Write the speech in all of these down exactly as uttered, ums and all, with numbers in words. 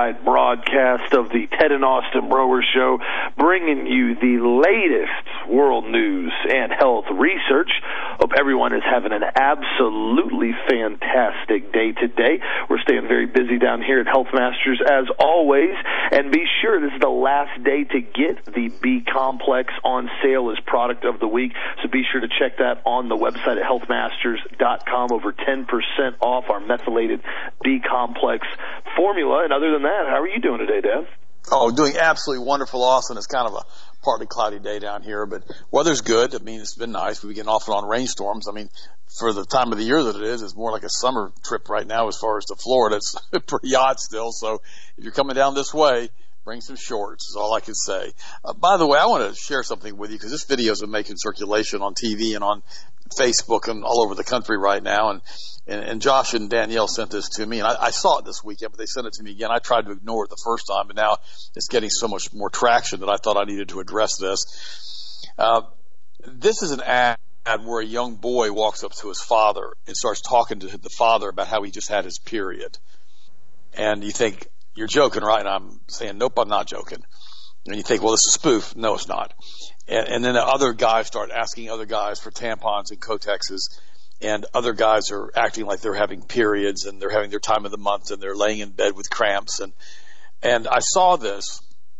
worldwide broadcast of the Ted and Austin Brower Show, bringing you the latest world news and health research. Hope everyone is having an absolutely fantastic day today. We're staying very busy down here at Health Masters as always, and be sure this is the last day to get the B-Complex on sale as product of the week, so be sure to check that on the website at health masters dot com. Over ten percent off our methylated B-Complex formula. And other than that, how are you doing today, Dad? Oh, doing absolutely wonderful, Austin. It's kind of a partly cloudy day down here, but weather's good. I mean, it's been nice. We've been getting off and on rainstorms. I mean, for the time of the year that it is, it's more like a summer trip right now as far as to Florida. It's pretty hot still, so if you're coming down this way, bring some shorts is all I can say. Uh, by the way, I want to share something with you because this video has been making circulation on T V and on Facebook and all over the country right now. And, and, and Josh and Danielle sent this to me, and I, I saw it this weekend, but they sent it to me again. I tried to ignore it the first time, but now it's getting so much more traction that I thought I needed to address this. Uh, this is an ad where a young boy walks up to his father and starts talking to the father about how he just had his period. And you think, you're joking, right? And I'm saying, nope, I'm not joking. And you think, well, this is a spoof. No, it's not. And, and then the other guys start asking other guys for tampons and Kotexes, and other guys are acting like they're having periods and they're having their time of the month and they're laying in bed with cramps. And, and I saw this,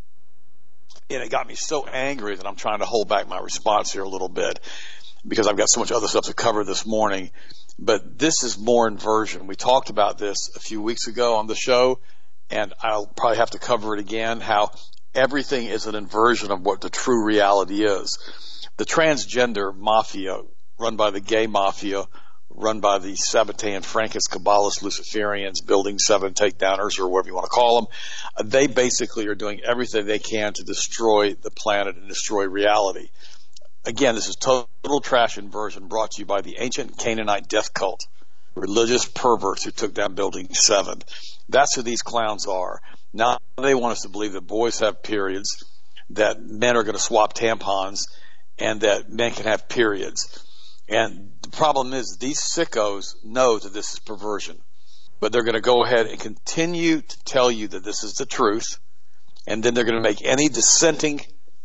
and it got me so angry that I'm trying to hold back my response here a little bit because I've got so much other stuff to cover this morning. But this is more inversion. We talked about this a few weeks ago on the show, and I'll probably have to cover it again, how everything is an inversion of what the true reality is. The transgender mafia, run by the gay mafia, run by the Sabbatean, Frankist, Kabbalist, Luciferians, Building seven takedowners, or whatever you want to call them, they basically are doing everything they can to destroy the planet and destroy reality. Again, this is total trash inversion brought to you by the ancient Canaanite death cult, religious perverts who took down Building seven. That's who these clowns are. Now they want us to believe that boys have periods, that men are going to swap tampons, and that men can have periods. And the problem is these sickos know that this is perversion, but they're going to go ahead and continue to tell you that this is the truth, and then they're going to make any dissenting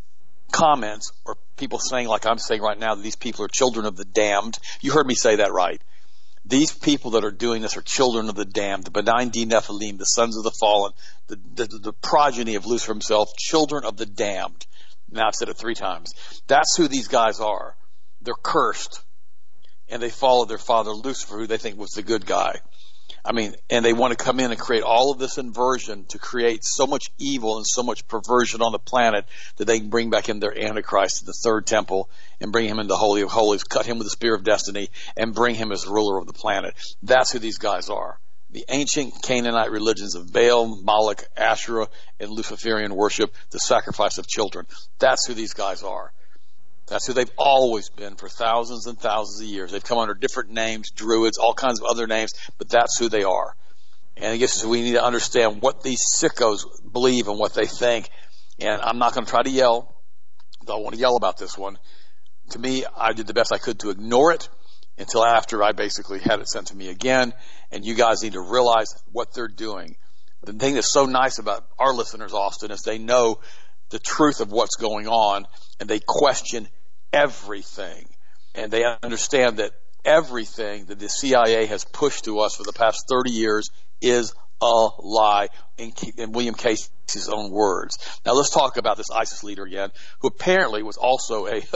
comments or people saying, like I'm saying right now, that these people are children of the damned. You heard me say that right. These people that are doing this are children of the damned, the benign D Nephilim, the sons of the fallen, the, the, the progeny of Lucifer himself, children of the damned. Now I've said it three times. That's who these guys are. They're cursed, and they follow their father Lucifer, who they think was the good guy. I mean, and they want to come in and create all of this inversion to create so much evil and so much perversion on the planet that they can bring back in their Antichrist to the third temple and bring him into the Holy of Holies, cut him with the spear of destiny, and bring him as ruler of the planet. That's who these guys are. The ancient Canaanite religions of Baal, Moloch, Asherah, and Luciferian worship, the sacrifice of children. That's who these guys are. That's who they've always been for thousands and thousands of years. They've come under different names, druids, all kinds of other names, but that's who they are. And I guess we need to understand what these sickos believe and what they think. And I'm not going to try to yell. I don't want to yell about this one. To me, I did the best I could to ignore it until after I basically had it sent to me again. And you guys need to realize what they're doing. The thing that's so nice about our listeners, Austin, is they know the truth of what's going on, and they question everything. And they understand that everything that the C I A has pushed to us for the past thirty years is a lie, in, in William Casey's own words. Now let's talk about this ISIS leader again, who apparently was also a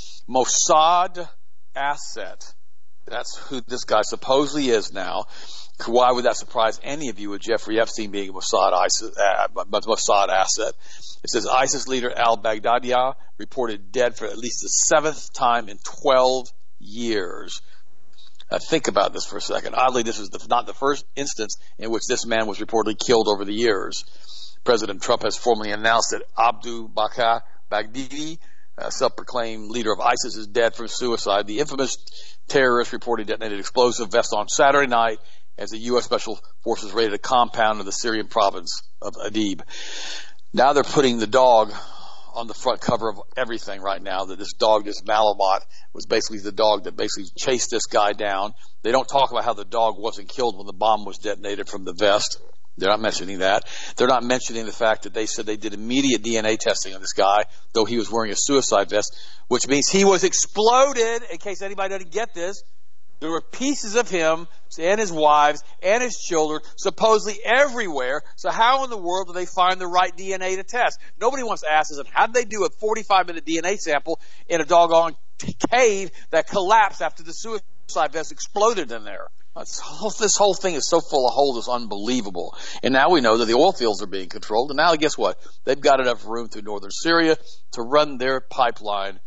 Mossad asset. That's who this guy supposedly is now. Why would that surprise any of you with Jeffrey Epstein being a Mossad, ISIS, uh, Mossad asset? It says ISIS leader al-Baghdadi reported dead for at least the seventh time in twelve years. Now think about this for a second. Oddly, this is the, not the first instance in which this man was reportedly killed over the years. President Trump has formally announced that Abu Bakr Baghdadi, a self-proclaimed leader of ISIS, is dead from suicide. The infamous terrorist reportedly detonated explosive vest on Saturday night as the U S Special Forces raided a compound in the Syrian province of Idlib. Now they're putting the dog on the front cover of everything right now, that this dog, this Malamut, was basically the dog that basically chased this guy down. They don't talk about how the dog wasn't killed when the bomb was detonated from the vest. They're not mentioning that. They're not mentioning the fact that they said they did immediate D N A testing on this guy, though he was wearing a suicide vest, which means he was exploded, in case anybody doesn't get this. There were pieces of him and his wives and his children supposedly everywhere. So how in the world do they find the right D N A to test? Nobody wants to ask us, how did they do a forty-five minute D N A sample in a doggone cave that collapsed after the suicide vest exploded in there? This whole thing is so full of holes, it's unbelievable. And now we know that the oil fields are being controlled. And now guess what? They've got enough room through northern Syria to run their pipeline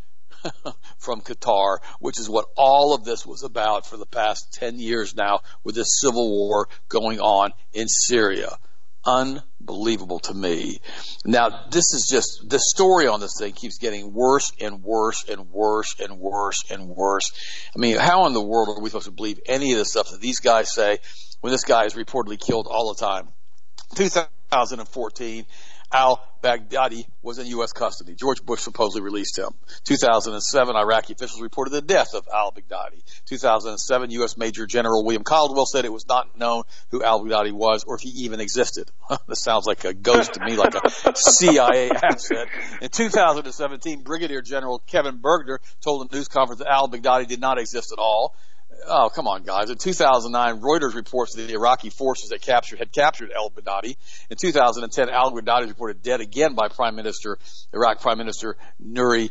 from Qatar, which is what all of this was about for the past ten years now, with this civil war going on in Syria. Unbelievable to me. Now, this is just, the story on this thing keeps getting worse and worse and worse and worse and worse. I mean, how in the world are we supposed to believe any of the stuff that these guys say when this guy is reportedly killed all the time? two thousand fourteen, al-Baghdadi was in U S custody. George Bush supposedly released him. two thousand seven, Iraqi officials reported the death of al-Baghdadi. two thousand seven, U S Major General William Caldwell said it was not known who al-Baghdadi was or if he even existed. This sounds like a ghost to me, like a C I A asset. In two thousand seventeen, Brigadier General Kevin Bergner told a news conference that al-Baghdadi did not exist at all. Oh, come on, guys. In two thousand nine, Reuters reports that the Iraqi forces that captured had captured al-Baghdadi. In two thousand ten, al-Baghdadi was reported dead again by Prime Minister, Iraq Prime Minister Nouri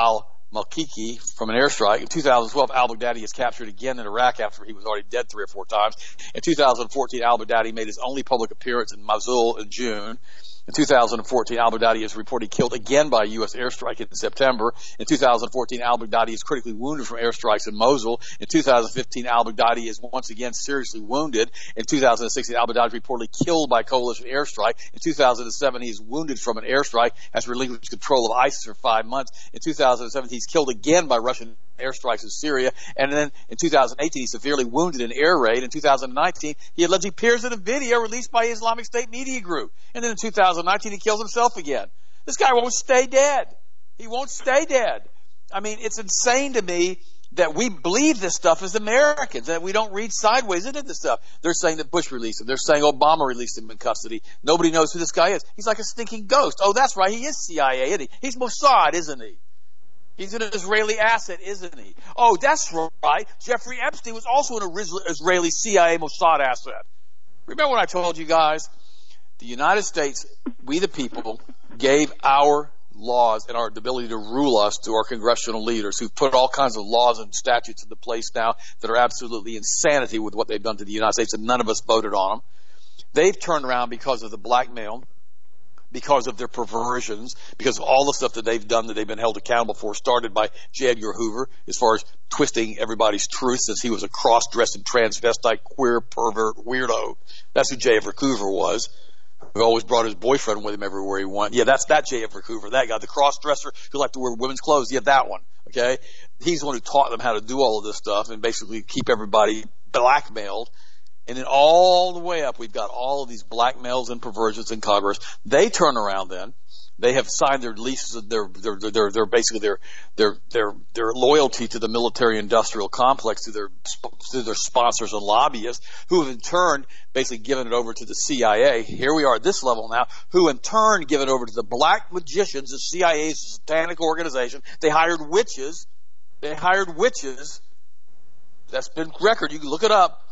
al-Maliki from an airstrike. In two thousand twelve, al-Baghdadi is captured again in Iraq after he was already dead three or four times. In two thousand fourteen, al-Baghdadi made his only public appearance in Mosul in June. In two thousand fourteen, al-Baghdadi is reported killed again by a U S airstrike in September. In two thousand fourteen, al-Baghdadi is critically wounded from airstrikes in Mosul. In two thousand fifteen, al-Baghdadi is once again seriously wounded. In two thousand sixteen, al-Baghdadi is reportedly killed by coalition airstrike. In two thousand seven, he is wounded from an airstrike, has relinquished control of ISIS for five months. In two thousand seventeen, he's killed again by Russian airstrikes in Syria. And then in two thousand eighteen, he's severely wounded in an air raid. In two thousand nineteen, he allegedly appears in a video released by Islamic State media group. And then in two thousand nineteen, he kills himself again. This guy won't stay dead. He won't stay dead. I mean, it's insane to me that we believe this stuff as Americans, that we don't read sideways into this stuff. They're saying that Bush released him. They're saying Obama released him in custody. Nobody knows who this guy is. He's like a stinking ghost. Oh, that's right. He is C I A, isn't he? He's Mossad, isn't he? He's an Israeli asset, isn't he? Oh, that's right. Jeffrey Epstein was also an Israeli C I A Mossad asset. Remember when I told you guys, the United States, we the people, gave our laws and our ability to rule us to our congressional leaders who've put all kinds of laws and statutes into place now that are absolutely insanity with what they've done to the United States, and none of us voted on them. They've turned around because of the blackmail, because of their perversions, because of all the stuff that they've done that they've been held accountable for, started by J. Edgar Hoover, as far as twisting everybody's truth, since he was a cross-dressing transvestite, queer, pervert, weirdo. That's who J. Edgar Hoover was, who always brought his boyfriend with him everywhere he went. Yeah, that's that J. Edgar Hoover, that guy, the cross-dresser who liked to wear women's clothes. Yeah, that one, okay? He's the one who taught them how to do all of this stuff and basically keep everybody blackmailed. And then all the way up, we've got all of these blackmails and perversions in Congress. They turn around then. They have signed their leases, their, their, their, their basically their, their, their, their loyalty to the military-industrial complex, to their, to their sponsors and lobbyists, who have in turn basically given it over to the C I A. Here we are at this level now, who in turn give it over to the black magicians. The C I A is a satanic organization. They hired witches. They hired witches. That's been record. You can look it up.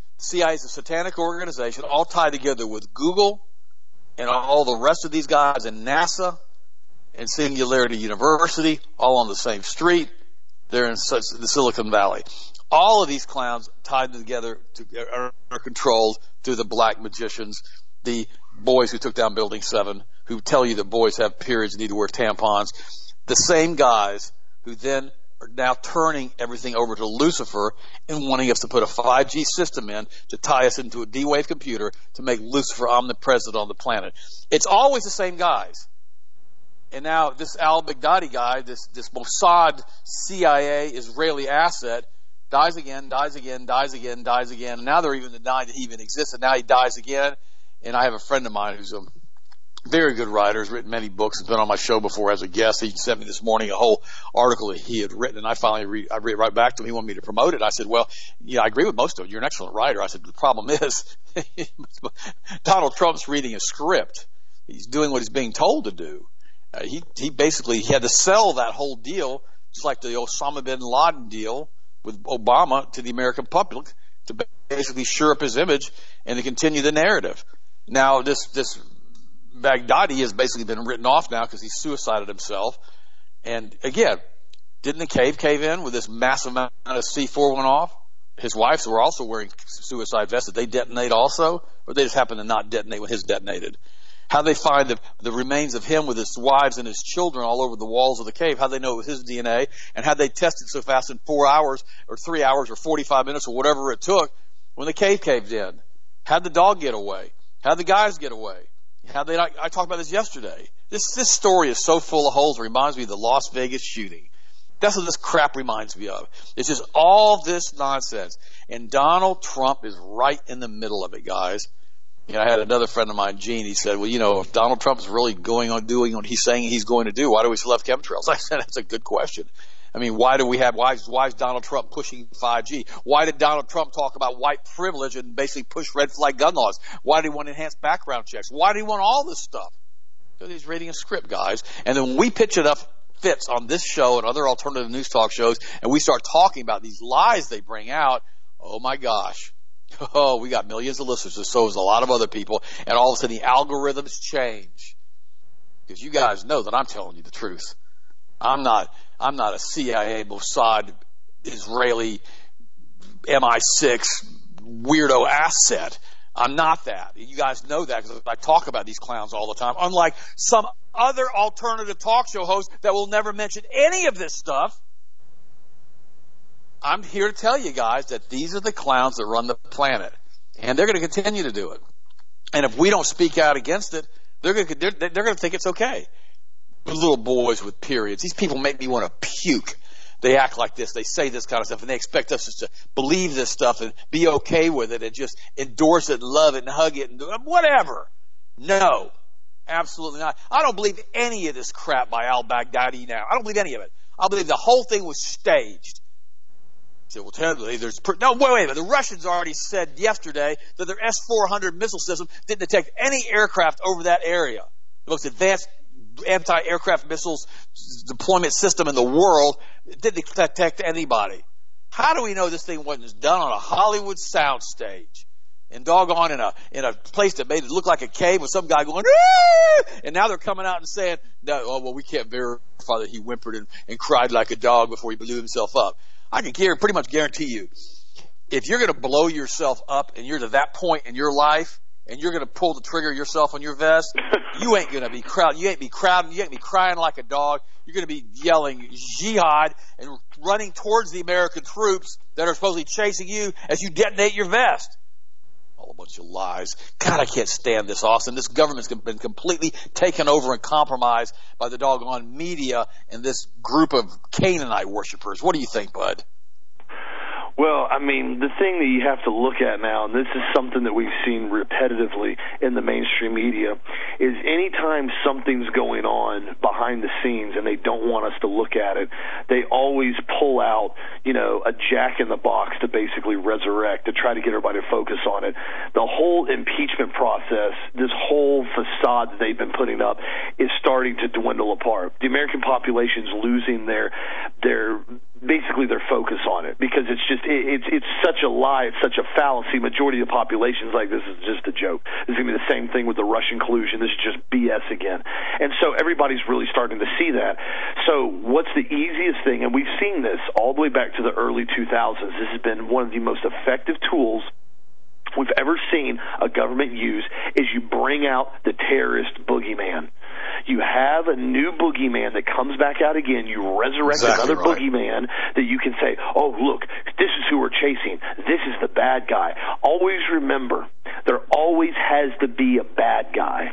C I A is a satanic organization, all tied together with Google and all the rest of these guys, and NASA and Singularity University, all on the same street. They're in such, the Silicon Valley. All of these clowns tied together to, are, are controlled through the black magicians, the boys who took down Building seven, who tell you that boys have periods and need to wear tampons. The same guys who then are now turning everything over to Lucifer and wanting us to put a five G system in to tie us into a D-Wave computer to make Lucifer omnipresent on the planet. It's always the same guys. And now this al-Baghdadi guy, this, this Mossad C I A Israeli asset, dies again, dies again, dies again, dies again. And now they're even denying that he even exists, and now he dies again. And I have a friend of mine who's a Very good writer, has written many books, has been on my show before as a guest. He sent me this morning a whole article that he had written, and I finally read, I read right back to him. He wanted me to promote it. I said, well, yeah, I agree with most of it. You're an excellent writer. I said, the problem is Donald Trump's reading a script. He's doing what he's being told to do. Uh, he, he basically, he had to sell that whole deal, just like the Osama bin Laden deal with Obama, to the American public to basically shore up his image and to continue the narrative. Now, this, this, Baghdadi has basically been written off now because he suicided himself. And again, didn't the cave cave in with this massive amount of C four went off? His wives were also wearing suicide vests. Did they detonate also? Or they just happened to not detonate when his detonated? How they find the, the remains of him with his wives and his children all over the walls of the cave? How they know it was his D N A? And how they tested so fast in four hours or three hours or forty-five minutes or whatever it took when the cave caved in? How'd the dog get away? How'd the guys get away? How they, I, I talked about this yesterday. This, this story is so full of holes. It reminds me of the Las Vegas shooting. That's what this crap reminds me of. It's just all this nonsense. And Donald Trump is right in the middle of it, guys. You know, I had another friend of mine, Gene, he said, well, you know, if Donald Trump is really going on doing what he's saying he's going to do, why do we still have chemtrails? I said, that's a good question. I mean, why do we have, why is, why is Donald Trump pushing five G? Why did Donald Trump talk about white privilege and basically push red flag gun laws? Why did he want enhanced background checks? Why did he want all this stuff? Because he's reading a script, guys. And then when we pitch it up fits on this show and other alternative news talk shows, and we start talking about these lies they bring out, oh my gosh. Oh, we got millions of listeners, and so does a lot of other people, and all of a sudden the algorithms change. Because you guys know that I'm telling you the truth. I'm not, I'm not a C I A, Mossad, Israeli, M I six weirdo asset. I'm not that. You guys know that because I talk about these clowns all the time. Unlike some other alternative talk show hosts that will never mention any of this stuff. I'm here to tell you guys that these are the clowns that run the planet. And they're going to continue to do it. And if we don't speak out against it, they're going to, they're, they're going to think it's okay. Little boys with periods. These people make me want to puke. They act like this. They say this kind of stuff, and they expect us just to believe this stuff and be okay with it and just endorse it and love it and hug it and do whatever. No, absolutely not. I don't believe any of this crap by al-Baghdadi now. I don't believe any of it. I believe the whole thing was staged. You say, well, terribly, there's per- no, wait, wait a minute. The Russians already said yesterday that their S four hundred missile system didn't detect any aircraft over that area. The most advanced anti-aircraft missiles deployment system in the world didn't detect anybody. How do we know this thing wasn't done on a Hollywood soundstage and doggone in a in a place that made it look like a cave with some guy going, Aah! And now they're coming out and saying, no, oh, well, we can't verify that he whimpered and, and cried like a dog before he blew himself up. I can pretty much guarantee you, if you're going to blow yourself up and you're to that point in your life, and you're going to pull the trigger yourself on your vest, you ain't going to be crowding. You ain't be crowding. You ain't be crying like a dog. You're going to be yelling jihad and running towards the American troops that are supposedly chasing you as you detonate your vest. All a bunch of lies. God, I can't stand this, Austin. This government's been completely taken over and compromised by the doggone media and this group of Canaanite worshipers. What do you think, bud? Well, I mean, the thing that you have to look at now, and this is something that we've seen repetitively in the mainstream media, is anytime something's going on behind the scenes and they don't want us to look at it, they always pull out, you know, a jack in the box to basically resurrect, to try to get everybody to focus on it. The whole impeachment process, this whole facade that they've been putting up, is starting to dwindle apart. The American population's losing their their basically their focus on it, because it's just it, it's it's such a lie, it's such a fallacy. Majority of the population is like, this is just a joke. This is going to be the same thing with the Russian collusion. This is just B S again. And so everybody's really starting to see that. So what's the easiest thing, and we've seen this all the way back to the early two thousands, this has been one of the most effective tools we've ever seen a government use, is you bring out the terrorist boogeyman. You have a new boogeyman that comes back out again. You resurrect exactly another right. boogeyman that you can say, oh, look, this is who we're chasing. This is the bad guy. Always remember, there always has to be a bad guy.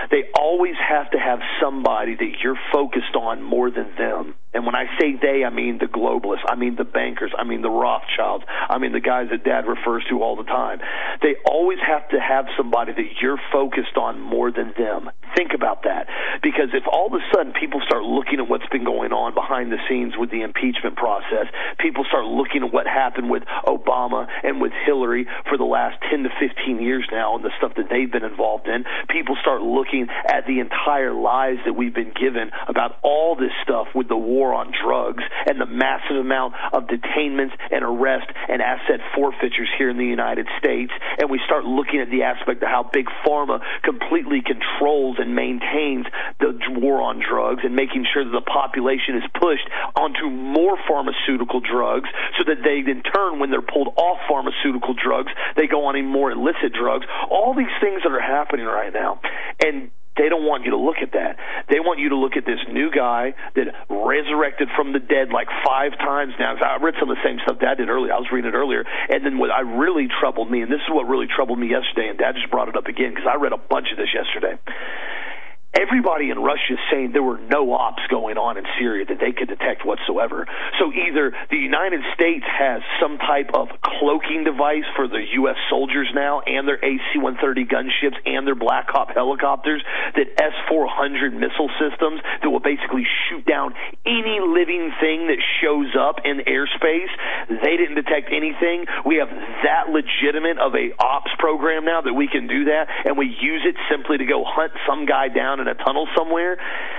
they always have to have somebody that you're focused on more than them. And when I say they, I mean the globalists, I mean the bankers, I mean the Rothschilds, I mean the guys that Dad refers to all the time. They always have to have somebody that you're focused on more than them. Think about that. Because if all of a sudden people start looking at what's been going on behind the scenes with the impeachment process, people start looking at what happened with Obama and with Hillary for the last ten to fifteen years now and the stuff that they've been involved in, people start looking at the entire lies that we've been given about all this stuff with the war on drugs and the massive amount of detainments and arrest and asset forfeitures here in the United States, and we start looking at the aspect of how Big Pharma completely controls and maintains the war on drugs and making sure that the population is pushed onto more pharmaceutical drugs so that they, in turn, when they're pulled off pharmaceutical drugs, they go on even more illicit drugs. All these things that are happening right now. And they don't want you to look at that. They want you to look at this new guy that resurrected from the dead like five times now. I read some of the same stuff Dad did earlier. I was reading it earlier. And then what I really troubled me, and this is what really troubled me yesterday, and Dad just brought it up again because I read a bunch of this yesterday. Everybody in Russia is saying there were no ops going on in Syria that they could detect whatsoever. So either the United States has some type of cloaking device for the U S soldiers now and their A C one thirty gunships and their Black Hawk helicopters, that S four hundred missile systems that will basically shoot down any living thing that shows up in airspace. They didn't detect anything. We have that legitimate of a ops program now that we can do that, and we use it simply to go hunt some guy down in a tunnel somewhere.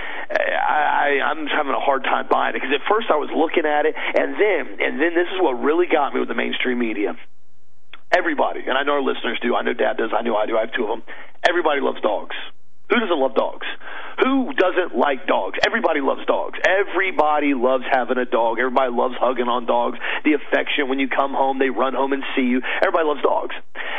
I, I, I'm having a hard time buying it because at first I was looking at it, and then and then this is what really got me with the mainstream media. Everybody, and I know our listeners do, I know Dad does, I know I do, I have two of them. Everybody loves dogs. Who doesn't love dogs? Who doesn't like dogs? Everybody loves dogs. Everybody loves having a dog. Everybody loves hugging on dogs. The affection when you come home, they run home and see you. Everybody loves dogs.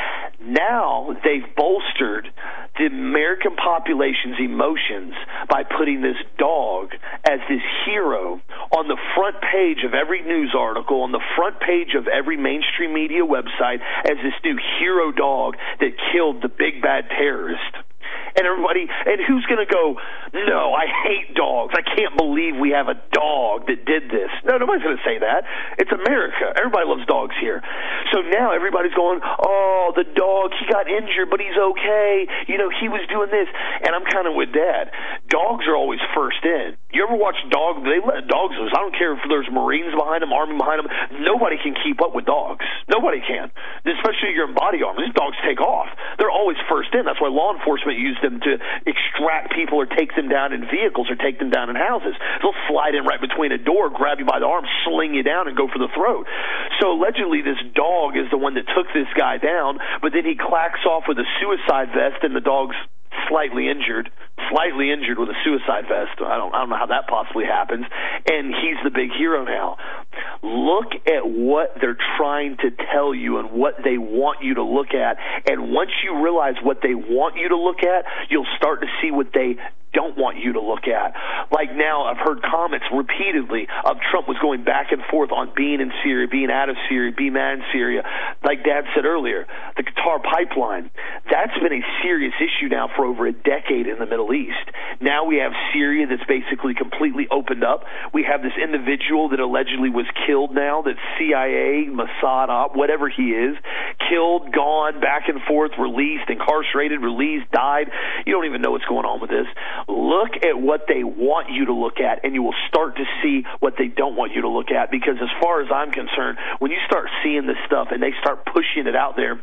Now they've bolstered the American population's emotions by putting this dog as this hero on the front page of every news article, on the front page of every mainstream media website, as this new hero dog that killed the big bad terrorist. And everybody, and who's going to go, no, I hate dogs. I can't believe we have a dog that did this. No, nobody's going to say that. It's America. Everybody loves dogs here. So now everybody's going, oh, the dog, he got injured, but he's okay. You know, he was doing this. And I'm kind of with Dad. Dogs are always first in. You ever watch dogs? They let dogs loose. I don't care if there's Marines behind them, Army behind them. Nobody can keep up with dogs. Nobody can. Especially if you're in body armor. These dogs take off. They're always first in. That's why law enforcement use them to extract people or take them down in vehicles or take them down in houses. They'll slide in right between a door, grab you by the arm, sling you down, and go for the throat. So allegedly this dog is the one that took this guy down, but then he clacks off with a suicide vest and the dog's slightly injured, slightly injured with a suicide vest. I don't, I don't know how that possibly happens. And he's the big hero now. Look at what they're trying to tell you and what they want you to look at. And once you realize what they want you to look at, you'll start to see what they don't want you to look at. Like now, I've heard comments repeatedly of Trump was going back and forth on being in Syria, being out of Syria, being mad in Syria. Like Dad said earlier, the Qatar pipeline, that's been a serious issue now for over a decade in the Middle East. Now we have Syria that's basically completely opened up. We have this individual that allegedly was killed now, that's C I A, Mossad, whatever he is, killed, gone, back and forth, released, incarcerated, released, died. You don't even know what's going on with this. Look at what they want you to look at, and you will start to see what they don't want you to look at, because as far as I'm concerned, when you start seeing this stuff and they start pushing it out there,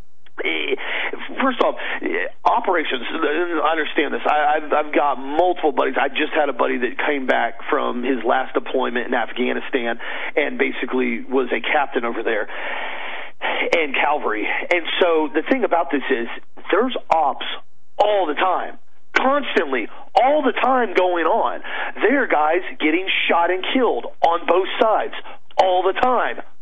first off, operations, I understand this. I, I've, I've got multiple buddies. I just had a buddy that came back from his last deployment in Afghanistan and basically was a captain over there in Calvary. And so the thing about this is there's ops all the time. Constantly, all the time going on. There are guys getting shot and killed on both sides all the time,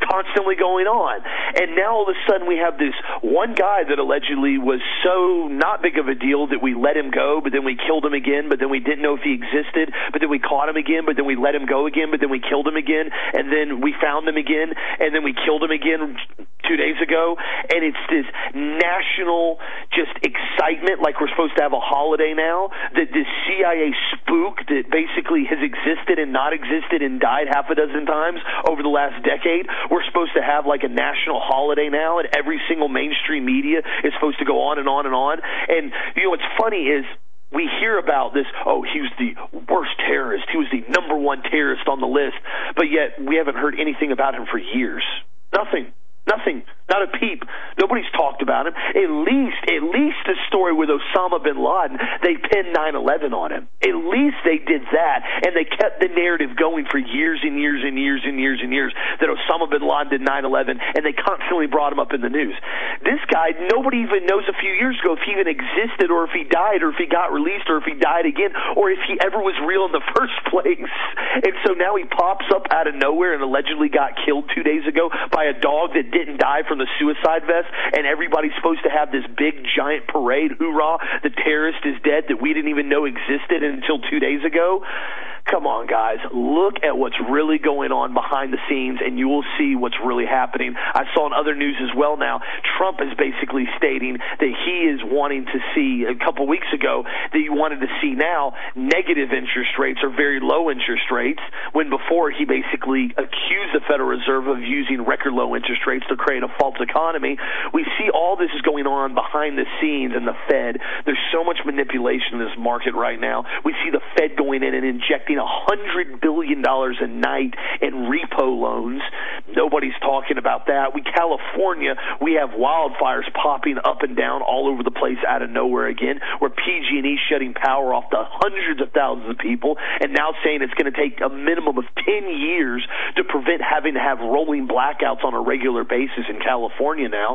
constantly going on. And now all of a sudden we have this one guy that allegedly was so not big of a deal that we let him go, but then we killed him again, but then we didn't know if he existed, but then we caught him again, but then we let him go again, but then we killed him again, and then we found him again, and then we killed him again two days ago. And it's this national just excitement like we're supposed to have a holiday now, that this C I A spook that basically has existed and not existed and died half a dozen times over the last decade, we're supposed to have like a national holiday now, and every single mainstream media is supposed to go on and on and on. And, you know, what's funny is we hear about this, oh, he was the worst terrorist, he was the number one terrorist on the list, but yet we haven't heard anything about him for years. Nothing. Nothing. Not a peep. Nobody's talked about him. At least, at least the story with Osama bin Laden, they pinned nine eleven on him. At least they did that, and they kept the narrative going for years and years and years and years and years that Osama bin Laden did nine eleven, and they constantly brought him up in the news. This guy, nobody even knows a few years ago if he even existed, or if he died, or if he got released, or if he died again, or if he ever was real in the first place. And so now he pops up out of nowhere and allegedly got killed two days ago by a dog that didn't die from the suicide vest, and everybody's supposed to have this big giant parade, hoorah, the terrorist is dead, that we didn't even know existed until two days ago. Come on, guys. Look at what's really going on behind the scenes, and you will see what's really happening. I saw in other news as well now, Trump is basically stating that he is wanting to see, a couple weeks ago, that he wanted to see now negative interest rates or very low interest rates, when before he basically accused the Federal Reserve of using record low interest rates to create a false economy. We see all this is going on behind the scenes in the Fed. There's so much manipulation in this market right now. We see the Fed going in and injecting one hundred billion dollars a night in repo loans. Nobody's talking about that. We, California, we have wildfires popping up and down all over the place out of nowhere again. We're P G and E shutting power off to hundreds of thousands of people, and now saying it's going to take a minimum of ten years to prevent having to have rolling blackouts on a regular basis in California now.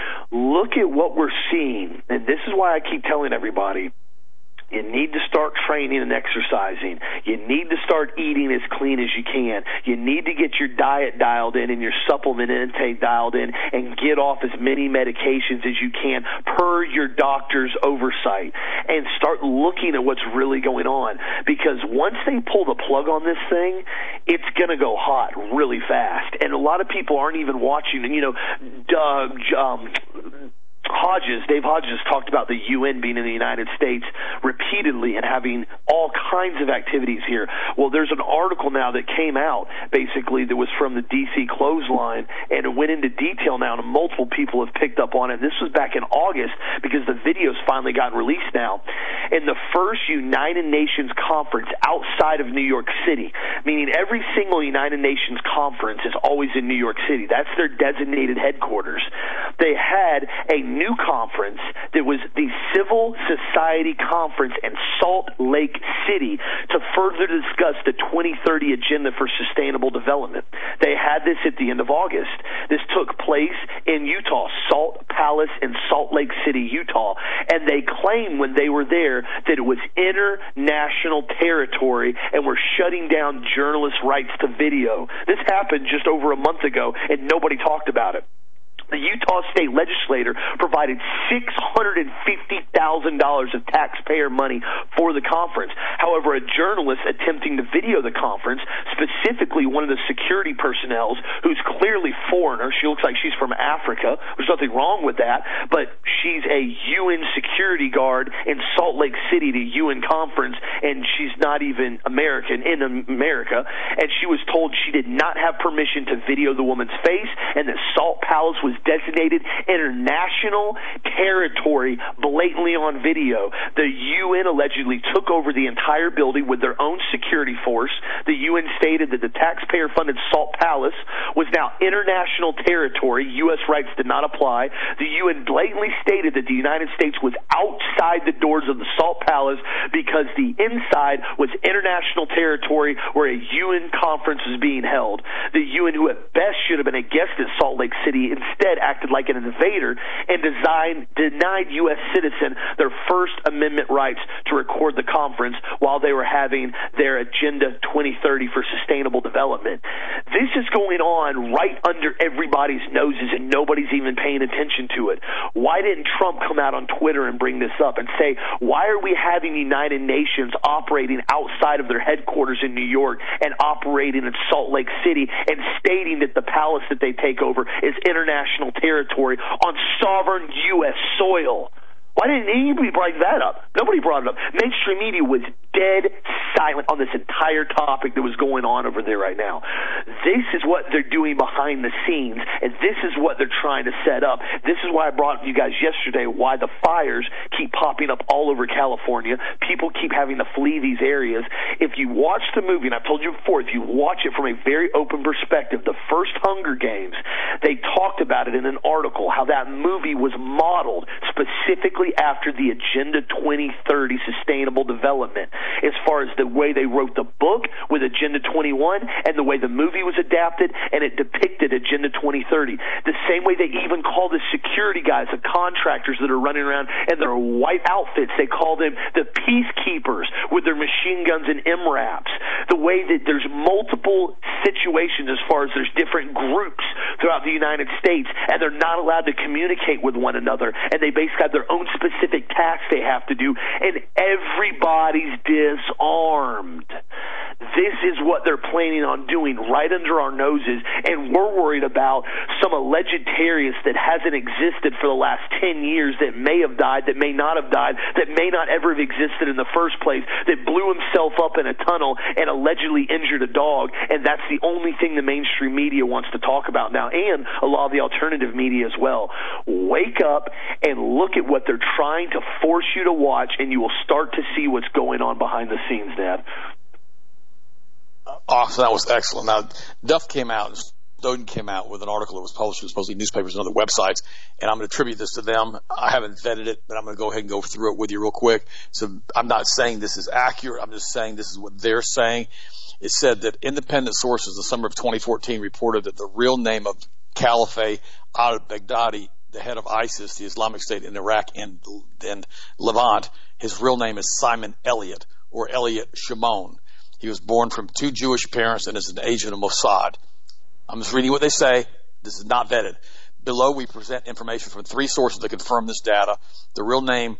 Look at what we're seeing, and this is why I keep telling everybody, you need to start training and exercising. You need to start eating as clean as you can. You need to get your diet dialed in and your supplement intake dialed in, and get off as many medications as you can per your doctor's oversight, and start looking at what's really going on. Because once they pull the plug on this thing, it's going to go hot really fast. And a lot of people aren't even watching. And, you know, Doug, um, Hodges, Dave Hodges talked about the U N being in the United States repeatedly and having all kinds of activities here. Well, there's an article now that came out, basically, that was from the D C Clothesline, and it went into detail now, and multiple people have picked up on it. This was back in August, because the video's finally gotten released now. In the first United Nations conference outside of New York City, meaning every single United Nations conference is always in New York City. That's their designated headquarters. They had a new conference that was the Civil Society Conference in Salt Lake City to further discuss the twenty thirty Agenda for Sustainable Development. They had this at the end of August. This took place in Utah, Salt Palace in Salt Lake City, Utah, and they claimed when they were there that it was international territory and were shutting down journalists' rights to video. This happened just over a month ago, and nobody talked about it. The Utah State Legislature provided six hundred fifty thousand dollars of taxpayer money for the conference. However, a journalist attempting to video the conference, specifically one of the security personnel who's clearly foreigner, she looks like she's from Africa, there's nothing wrong with that, but she's a U N security guard in Salt Lake City, the U N conference, and she's not even American, in America, and she was told she did not have permission to video the woman's face, and that Salt Palace was designated international territory blatantly on video. The U N allegedly took over the entire building with their own security force. The U N stated that the taxpayer-funded Salt Palace was now international territory. U S rights did not apply. The U N blatantly stated that the United States was outside the doors of the Salt Palace because the inside was international territory where a U N conference was being held. The U N, who at best should have been a guest at Salt Lake City, instead acted like an invader and designed, denied U S citizens their First Amendment rights to request record the conference while they were having their Agenda twenty thirty for sustainable development. This is going on right under everybody's noses, and nobody's even paying attention to it. Why didn't Trump come out on Twitter and bring this up and say, why are we having the United Nations operating outside of their headquarters in New York and operating in Salt Lake City and stating that the palace that they take over is international territory on sovereign U S soil? Why didn't anybody bring that up? Nobody brought it up. Mainstream media was dead silent on this entire topic that was going on over there right now. This is what they're doing behind the scenes, and this is what they're trying to set up. This is why I brought you guys yesterday why the fires keep popping up all over California. People keep having to flee these areas. If you watch the movie, and I've told you before, if you watch it from a very open perspective, the first Hunger Games, they talked about it in an article, how that movie was modeled specifically after the Agenda twenty thirty sustainable development, as far as the way they wrote the book with Agenda twenty-one and the way the movie was adapted, and it depicted Agenda twenty thirty. The same way they even call the security guys, the contractors that are running around in their white outfits, they call them the peacekeepers with their machine guns and M RAPs. The way that there's multiple situations as far as there's different groups throughout the United States, and they're not allowed to communicate with one another, and they basically have their own specific tasks they have to do, and everybody's disarmed. This is what they're planning on doing right under our noses, and we're worried about some alleged terrorist that hasn't existed for the last ten years, that may have died, that may not have died, that may not ever have existed in the first place, that blew himself up in a tunnel and allegedly injured a dog, and that's the only thing the mainstream media wants to talk about now, and a lot of the alternative media as well. Wake up and look at what they're trying to force you to watch, and you will start to see what's going on behind the scenes, Dad. Awesome. That was excellent. Now, Duff came out, and Snowden came out with an article that was published in supposedly newspapers and other websites, and I'm going to attribute this to them. I haven't vetted it, but I'm going to go ahead and go through it with you real quick. So I'm not saying this is accurate. I'm just saying this is what they're saying. It said that independent sources in the summer of twenty fourteen reported that the real name of Caliphate al-Baghdadi, the head of ISIS, the Islamic State in Iraq and, and Levant, his real name is Simon Elliott, or Elliot Shimon. He was born from two Jewish parents and is an agent of Mossad. I'm just reading what they say. This is not vetted. Below, we present information from three sources that confirm this data. The real name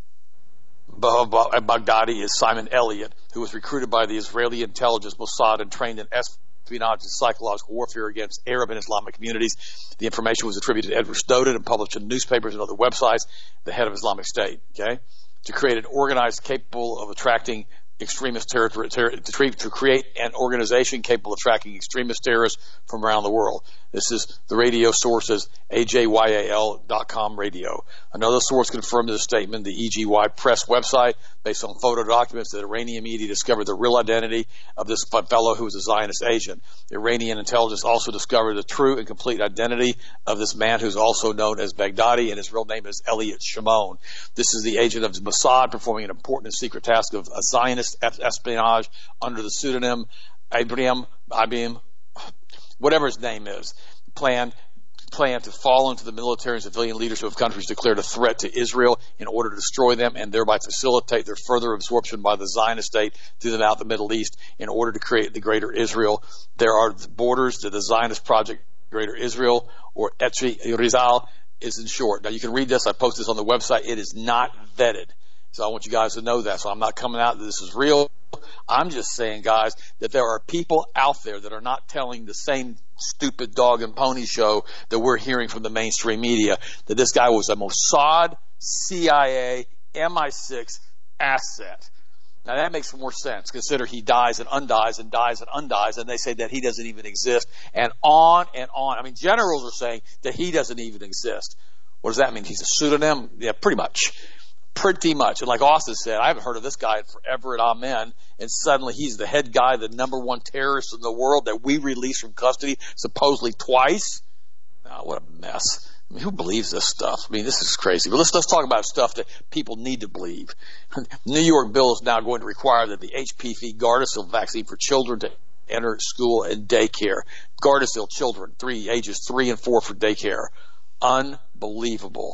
Baghdadi is Simon Elliott, who was recruited by the Israeli intelligence Mossad and trained in espionage and psychological warfare against Arab and Islamic communities. The information was attributed to Edward Snowden and published in newspapers and other websites, the head of Islamic State, okay, to create an organized capable of attracting extremist territory, ter- to, to create an organization capable of tracking extremist terrorists from around the world. This is the radio sources, A J Y A L dot com radio. Another source confirmed the statement, the E G Y Press website, based on photo documents that Iranian media discovered the real identity of this fellow who was a Zionist agent. Iranian intelligence also discovered the true and complete identity of this man who's also known as Baghdadi, and his real name is Elliot Shimon. This is the agent of Mossad performing an important and secret task of a Zionist espionage under the pseudonym Ibrahim, Ibrahim, whatever his name is, planned plan to fall into the military and civilian leadership of countries declared a threat to Israel in order to destroy them and thereby facilitate their further absorption by the Zionist state throughout the Middle East in order to create the Greater Israel. There are borders to the Zionist project, Greater Israel, or Etzi Rizal is in short. Now you can read this. I posted this on the website. It is not vetted. So I want you guys to know that. So I'm not coming out that this is real. I'm just saying, guys, that there are people out there that are not telling the same stupid dog and pony show that we're hearing from the mainstream media, that this guy was a Mossad, C I A, M I six asset. Now that makes more sense. Consider he dies and undies and dies and undies, and they say that he doesn't even exist, and on and on. I mean, generals are saying that he doesn't even exist. What does that mean? He's a pseudonym? Yeah, pretty much. Pretty much. And like Austin said, I haven't heard of this guy forever at Amen, and suddenly he's the head guy, the number one terrorist in the world that we released from custody supposedly twice. Oh, what a mess. I mean, who believes this stuff? I mean, this is crazy. But let's, let's talk about stuff that people need to believe. The New York bill is now going to require that the H P V Gardasil vaccine for children to enter school and daycare. Gardasil children, three ages three and four for daycare. Unbelievable.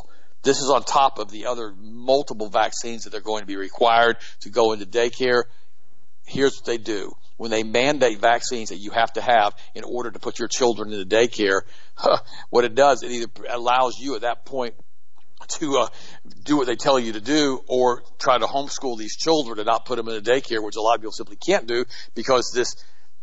This is on top of the other multiple vaccines that they're going to be required to go into daycare. Here's what they do. When they mandate vaccines that you have to have in order to put your children into daycare, huh, what it does, it either allows you at that point to uh, do what they tell you to do, or try to homeschool these children and not put them in a daycare, which a lot of people simply can't do because this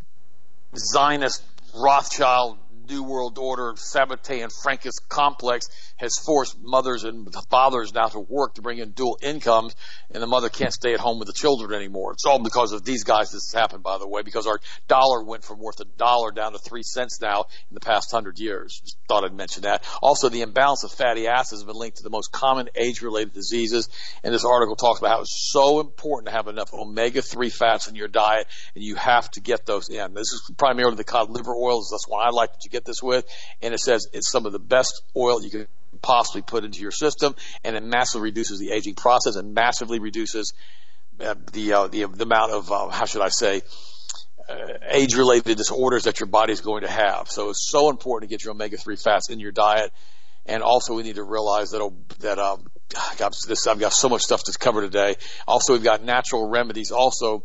Zionist, Rothschild, New World Order, Sabbatean, Frankist complex has forced mothers and fathers now to work to bring in dual incomes, and the mother can't stay at home with the children anymore. It's all because of these guys this has happened, by the way, because our dollar went from worth a dollar down to three cents now in the past hundred years. Just thought I'd mention that. Also, the imbalance of fatty acids has been linked to the most common age-related diseases, and this article talks about how it's so important to have enough omega three fats in your diet, and you have to get those in. This is primarily the cod liver oils. That's one I like that you get this with, and it says it's some of the best oil you can possibly put into your system, and it massively reduces the aging process and massively reduces uh, the, uh, the the amount of uh, how should I say uh, age-related disorders that your body is going to have. So it's so important to get your omega three fats in your diet. And also, we need to realize that that um, I got this. I've got so much stuff to cover today. Also, we've got natural remedies also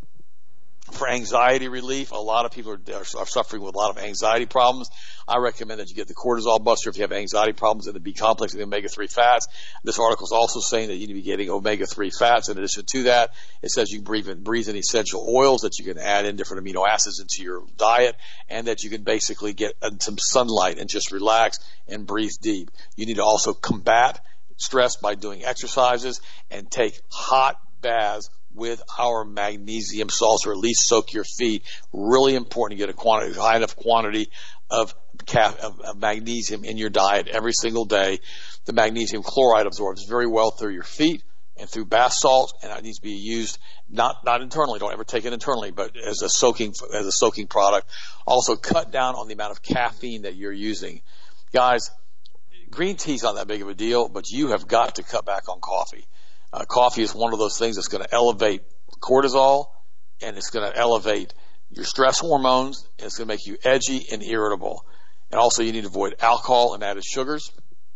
for anxiety relief. A lot of people are, are, are suffering with a lot of anxiety problems. I recommend that you get the cortisol buster if you have anxiety problems and the B complex and the omega three fats. This article is also saying that you need to be getting omega three fats. In addition to that, it says you can breathe in, breathe in essential oils, that you can add in different amino acids into your diet, and that you can basically get some sunlight and just relax and breathe deep. You need to also combat stress by doing exercises and take hot baths with our magnesium salts, or at least soak your feet. Really important to get a quantity, high enough quantity of, of, of magnesium in your diet every single day. The magnesium chloride absorbs very well through your feet and through bath salts, and it needs to be used not not internally. Don't ever take it internally, but as a soaking as a soaking product. Also, cut down on the amount of caffeine that you're using, guys. Green tea's not that big of a deal, but you have got to cut back on coffee. Uh, coffee is one of those things that's going to elevate cortisol, and it's going to elevate your stress hormones, and it's going to make you edgy and irritable. And also, you need to avoid alcohol and added sugars.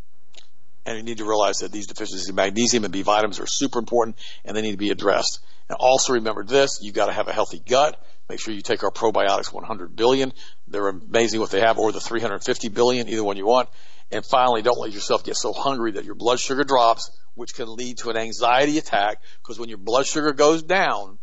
And you need to realize that these deficiencies in magnesium and B vitamins are super important, and they need to be addressed. And also remember this: you've got to have a healthy gut. Make sure you take our probiotics one hundred billion. They're amazing what they have, or the three hundred fifty billion, either one you want. And finally, don't let yourself get so hungry that your blood sugar drops, which can lead to an anxiety attack, because when your blood sugar goes down,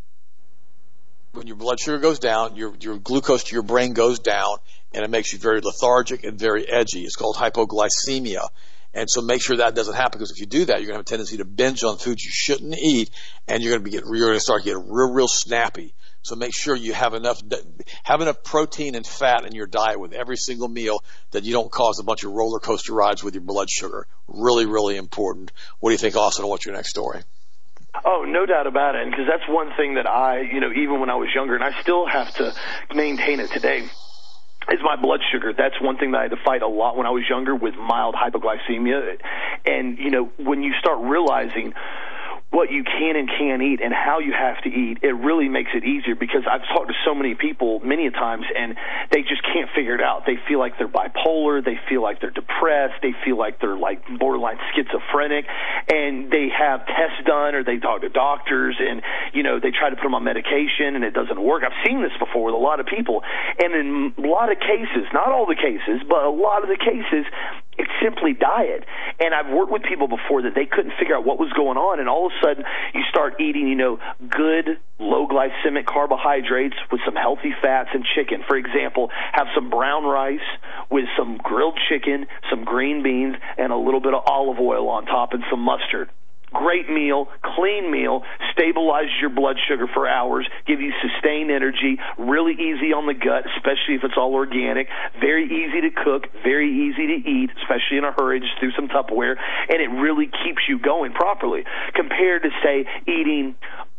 when your blood sugar goes down, your, your glucose to your brain goes down, and it makes you very lethargic and very edgy. It's called hypoglycemia. And so make sure that doesn't happen, because if you do that, you're going to have a tendency to binge on foods you shouldn't eat, and you're going to be get, you're going to start getting real, real snappy. So make sure you have enough have enough protein and fat in your diet with every single meal, that you don't cause a bunch of roller coaster rides with your blood sugar. Really, really important. What do you think, Austin? What's your next story? Oh, no doubt about it, because that's one thing that I, you know, even when I was younger, and I still have to maintain it today, is my blood sugar. That's one thing that I had to fight a lot when I was younger, with mild hypoglycemia. And, you know, when you start realizing what you can and can't eat and how you have to eat, it really makes it easier, because I've talked to so many people many a times, and they just can't figure it out. They feel like they're bipolar, they feel like they're depressed, they feel like they're like borderline schizophrenic, and they have tests done, or they talk to doctors, and, you know, they try to put them on medication, and it doesn't work. I've seen this before with a lot of people, and in a lot of cases, not all the cases, but a lot of the cases, it's simply diet. And I've worked with people before that they couldn't figure out what was going on, and all of a sudden you start eating, you know, good low glycemic carbohydrates with some healthy fats and chicken. For example, have some brown rice with some grilled chicken, some green beans, and a little bit of olive oil on top, and some mustard. Great meal, clean meal, stabilizes your blood sugar for hours, give you sustained energy, really easy on the gut, especially if it's all organic, very easy to cook, very easy to eat, especially in a hurry, just through some Tupperware, and it really keeps you going properly, compared to, say, eating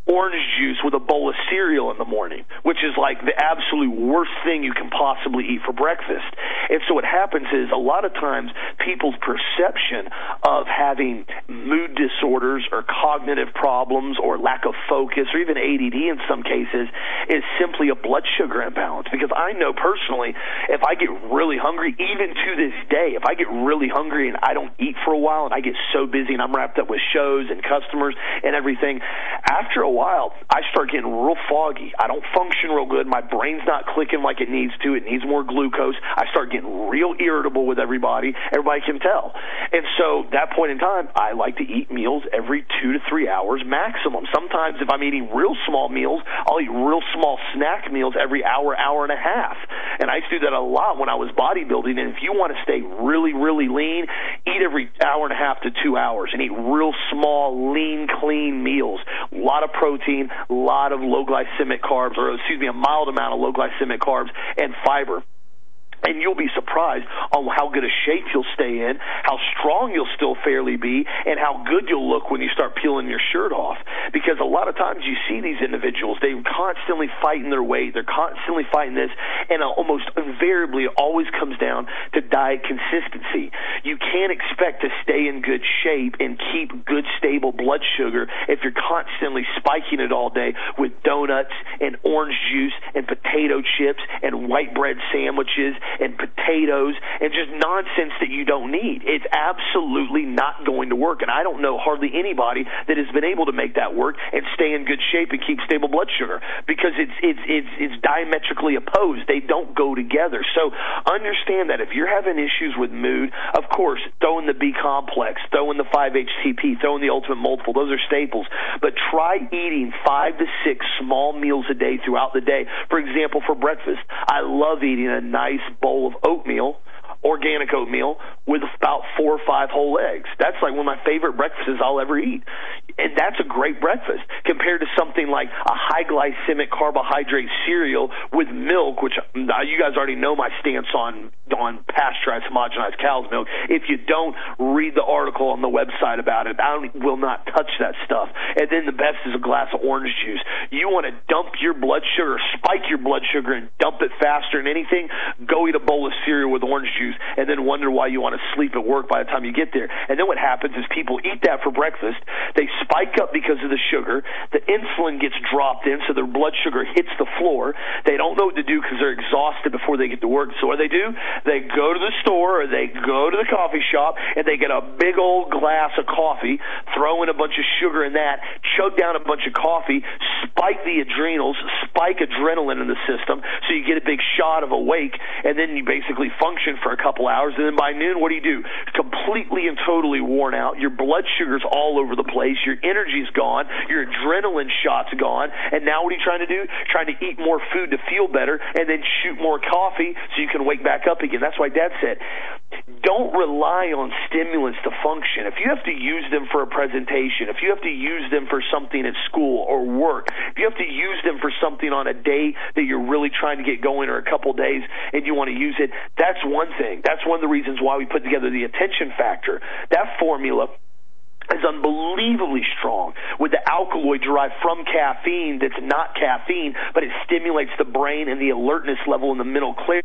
orange juice with a bowl of cereal in the morning, which is like the absolute worst thing you can possibly eat for breakfast. And so what happens is a lot of times people's perception of having mood disorders or cognitive problems or lack of focus or even A D D in some cases is simply a blood sugar imbalance. Because I know personally, if I get really hungry, even to this day, if I get really hungry and I don't eat for a while and I get so busy and I'm wrapped up with shows and customers and everything, after a while, I start getting real foggy. I don't function real good. My brain's not clicking like it needs to. It needs more glucose. I start getting real irritable with everybody. Everybody can tell. And so that point in time, I like to eat meals every two to three hours maximum. Sometimes if I'm eating real small meals, I'll eat real small snack meals every hour, hour and a half. And I used to do that a lot when I was bodybuilding. And if you want to stay really, really lean, eat every hour and a half to two hours and eat real small, lean, clean meals. A lot of protein, a lot of low glycemic carbs, or excuse me, a mild amount of low glycemic carbs and fiber. And you'll be surprised on how good a shape you'll stay in, how strong you'll still fairly be, and how good you'll look when you start peeling your shirt off. Because a lot of times you see these individuals, they're constantly fighting their weight, they're constantly fighting this, and almost invariably it always comes down to diet consistency. You can't expect to stay in good shape and keep good, stable blood sugar if you're constantly spiking it all day with donuts and orange juice and potato chips and white bread sandwiches and potatoes and just nonsense that you don't need. It's absolutely not going to work. And I don't know hardly anybody that has been able to make that work and stay in good shape and keep stable blood sugar, because it's it's it's it's diametrically opposed. They don't go together. So understand that if you're having issues with mood, of course, throw in the B complex, throw in the five H T P, throw in the Ultimate Multiple. Those are staples. But try eating five to six small meals a day throughout the day. For example, for breakfast, I love eating a nice bowl of oatmeal, organic oatmeal, with about four or five whole eggs. That's like one of my favorite breakfasts I'll ever eat. And that's a great breakfast compared to something like a high glycemic carbohydrate cereal with milk, which uh, you guys already know my stance on on pasteurized, homogenized cow's milk. If you don't, read the article on the website about it. I don't, will not touch that stuff. And then the best is a glass of orange juice. You want to dump your blood sugar, spike your blood sugar, and dump it faster than anything, go eat a bowl of cereal with orange juice and then wonder why you want to sleep at work by the time you get there. And then what happens is people eat that for breakfast. They spike up because of the sugar. The insulin gets dropped in, so their blood sugar hits the floor. They don't know what to do because they're exhausted before they get to work. So what do they do? They go to the store or they go to the coffee shop and they get a big old glass of coffee, throw in a bunch of sugar in that, chug down a bunch of coffee, spike the adrenals, spike adrenaline in the system, so you get a big shot of awake, and then you basically function for a couple hours. And then by noon, what do you do? Completely and totally worn out. Your blood sugar's all over the place. Your energy's gone. Your adrenaline shot's gone. And now what are you trying to do? Trying to eat more food to feel better and then shoot more coffee so you can wake back up again. That's why Dad said, don't rely on stimulants to function. If you have to use them for a presentation, if you have to use them for something at school or work, if you have to use them for something on a day that you're really trying to get going or a couple days and you want to use it, that's one thing. That's one of the reasons why we put together the attention factor. That formula is unbelievably strong with the alkaloid derived from caffeine that's not caffeine, but it stimulates the brain and the alertness level in the mental clarity.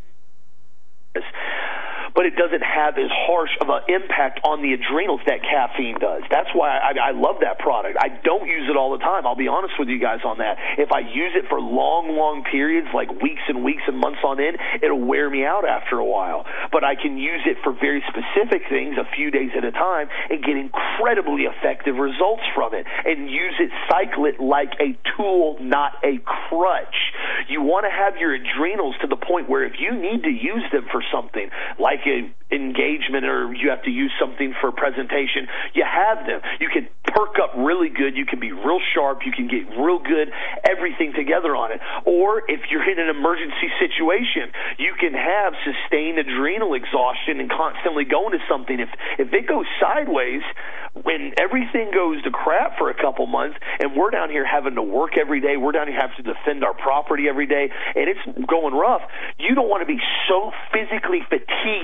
But it doesn't have as harsh of an impact on the adrenals that caffeine does. That's why I, I love that product. I don't use it all the time. I'll be honest with you guys on that. If I use it for long, long periods, like weeks and weeks and months on end, it'll wear me out after a while. But I can use it for very specific things a few days at a time and get incredibly effective results from it and use it, cycle it like a tool, not a crutch. You want to have your adrenals to the point where if you need to use them for something, like a engagement or you have to use something for a presentation, you have them. You can perk up really good. You can be real sharp. You can get real good, everything together on it. Or if you're in an emergency situation, you can have sustained adrenal exhaustion and constantly going to something. If if it goes sideways, when everything goes to crap for a couple months and we're down here having to work every day, we're down here having to defend our property every day, and it's going rough, you don't want to be so physically fatigued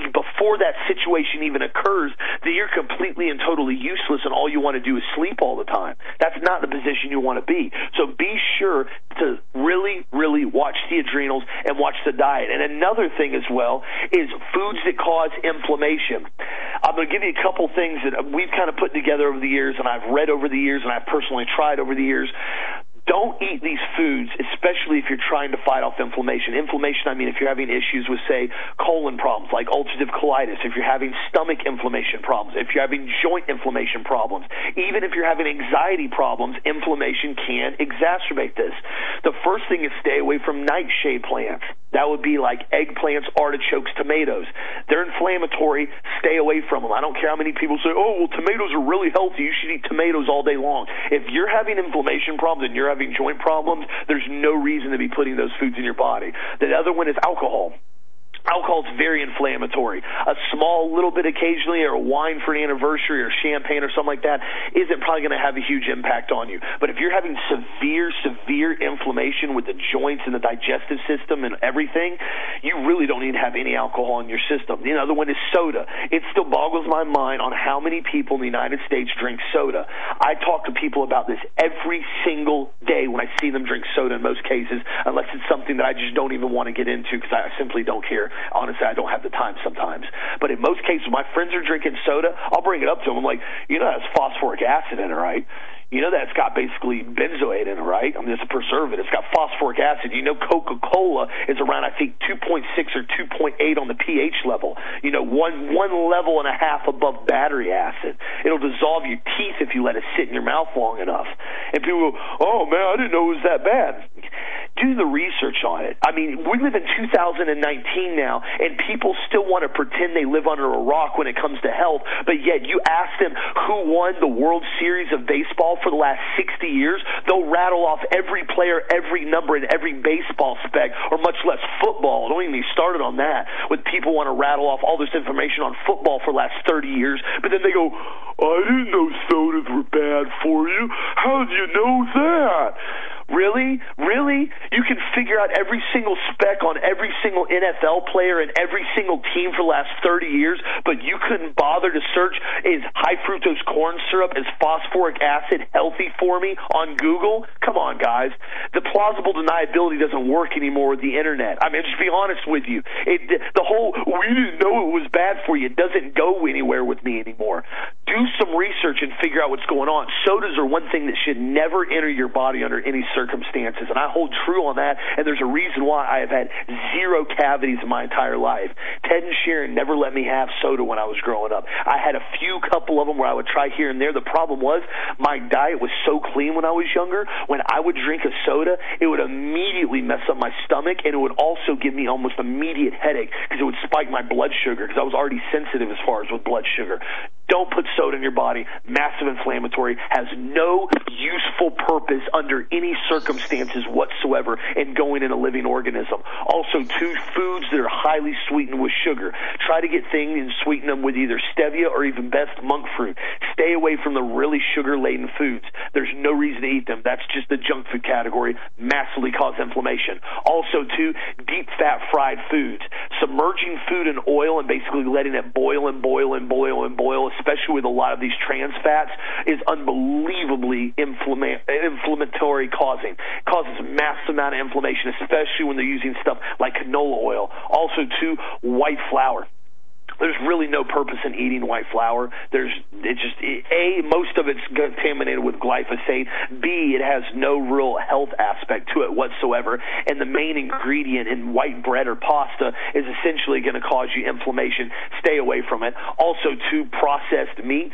before that situation even occurs, that you're completely and totally useless and all you want to do is sleep all the time. That's not the position you want to be. So be sure to really, really watch the adrenals and watch the diet. And another thing as well is foods that cause inflammation. I'm going to give you a couple things that we've kind of put together over the years, and I've read over the years, and I've personally tried over the years. Don't eat these foods, especially if you're trying to fight off inflammation. Inflammation, I mean, if you're having issues with, say, colon problems like ulcerative colitis, if you're having stomach inflammation problems, if you're having joint inflammation problems, even if you're having anxiety problems, inflammation can exacerbate this. The first thing is stay away from nightshade plants. That would be like eggplants, artichokes, tomatoes. They're inflammatory. Stay away from them. I don't care how many people say, oh, well, tomatoes are really healthy. You should eat tomatoes all day long. If you're having inflammation problems and you're having joint problems, there's no reason to be putting those foods in your body. The other one is alcohol. Alcohol is very inflammatory. A small little bit occasionally, or a wine for an anniversary, or champagne or something like that, isn't probably going to have a huge impact on you. But if you're having severe, severe inflammation with the joints and the digestive system and everything, you really don't need to have any alcohol in your system. The other one is soda. It still boggles my mind on how many people in the United States drink soda. I talk to people about this every single day when I see them drink soda in most cases, unless it's something that I just don't even want to get into because I simply don't care. Honestly, I don't have the time sometimes. But in most cases, my friends are drinking soda, I'll bring it up to them. I'm like, you know, that's phosphoric acid in it, right? You know that it's got basically benzoate in it, right? I mean, it's a preservative. It's got phosphoric acid. You know Coca-Cola is around, I think, two point six or two point eight on the pH level. You know, one one level and a half above battery acid. It'll dissolve your teeth if you let it sit in your mouth long enough. And people go, oh, man, I didn't know it was that bad. Do the research on it. I mean, we live in two thousand nineteen now, and people still want to pretend they live under a rock when it comes to health, but yet you ask them who won the World Series of baseball for the last sixty years, they'll rattle off every player, every number, and every baseball spec, or much less football. Don't even get started on that, with people want to rattle off all this information on football for the last thirty years, but then they go, I didn't know sodas were bad for you. How did you know that? Really? Really? You can figure out every single spec on every single N F L player and every single team for the last thirty years, but you couldn't bother to search, is high fructose corn syrup, is phosphoric acid healthy for me on Google? Come on, guys. The plausible deniability doesn't work anymore with the internet. I mean, just be honest with you. It, the whole, we didn't know it was bad for you, doesn't go anywhere with me anymore. Do some research and figure out what's going on. Sodas are one thing that should never enter your body under any circumstances, and I hold true on that, and there's a reason why I have had zero cavities in my entire life. Ted and Sharon never let me have soda when I was growing up. I had a few couple of them where I would try here and there. The problem was my diet was so clean when I was younger. When I would drink a soda, it would immediately mess up my stomach, and it would also give me almost immediate headache because it would spike my blood sugar because I was already sensitive as far as with blood sugar. Don't put soda in your body. Massive inflammatory, has no useful purpose under any circumstances whatsoever in going in a living organism. Also, two foods that are highly sweetened with sugar. Try to get things and sweeten them with either stevia or even best monk fruit. Stay away from the really sugar-laden foods. There's no reason to eat them. That's just the junk food category. Massively cause inflammation. Also, two, deep fat fried foods. Submerging food in oil and basically letting it boil and boil and boil and boil, especially with a lot of these trans fats, is unbelievably inflama- inflammatory causing. It causes a massive amount of inflammation, especially when they're using stuff like canola oil. Also, too, white flour. There's really no purpose in eating white flour. There's, it's just, A, most of it's contaminated with glyphosate. B, it has no real health aspect to it whatsoever. And the main ingredient in white bread or pasta is essentially going to cause you inflammation. Stay away from it. Also, too, processed meats.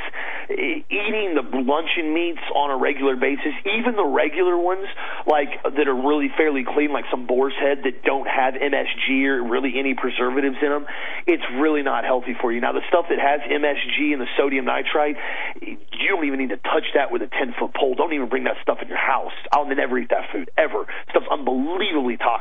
Eating the luncheon meats on a regular basis, even the regular ones, like, that are really fairly clean, like some boar's head that don't have M S G or really any preservatives in them, it's really not healthy. healthy for you. Now, the stuff that has M S G and the sodium nitrite, you don't even need to touch that with a ten-foot pole. Don't even bring that stuff in your house. I'll never eat that food, ever. Stuff's unbelievably toxic.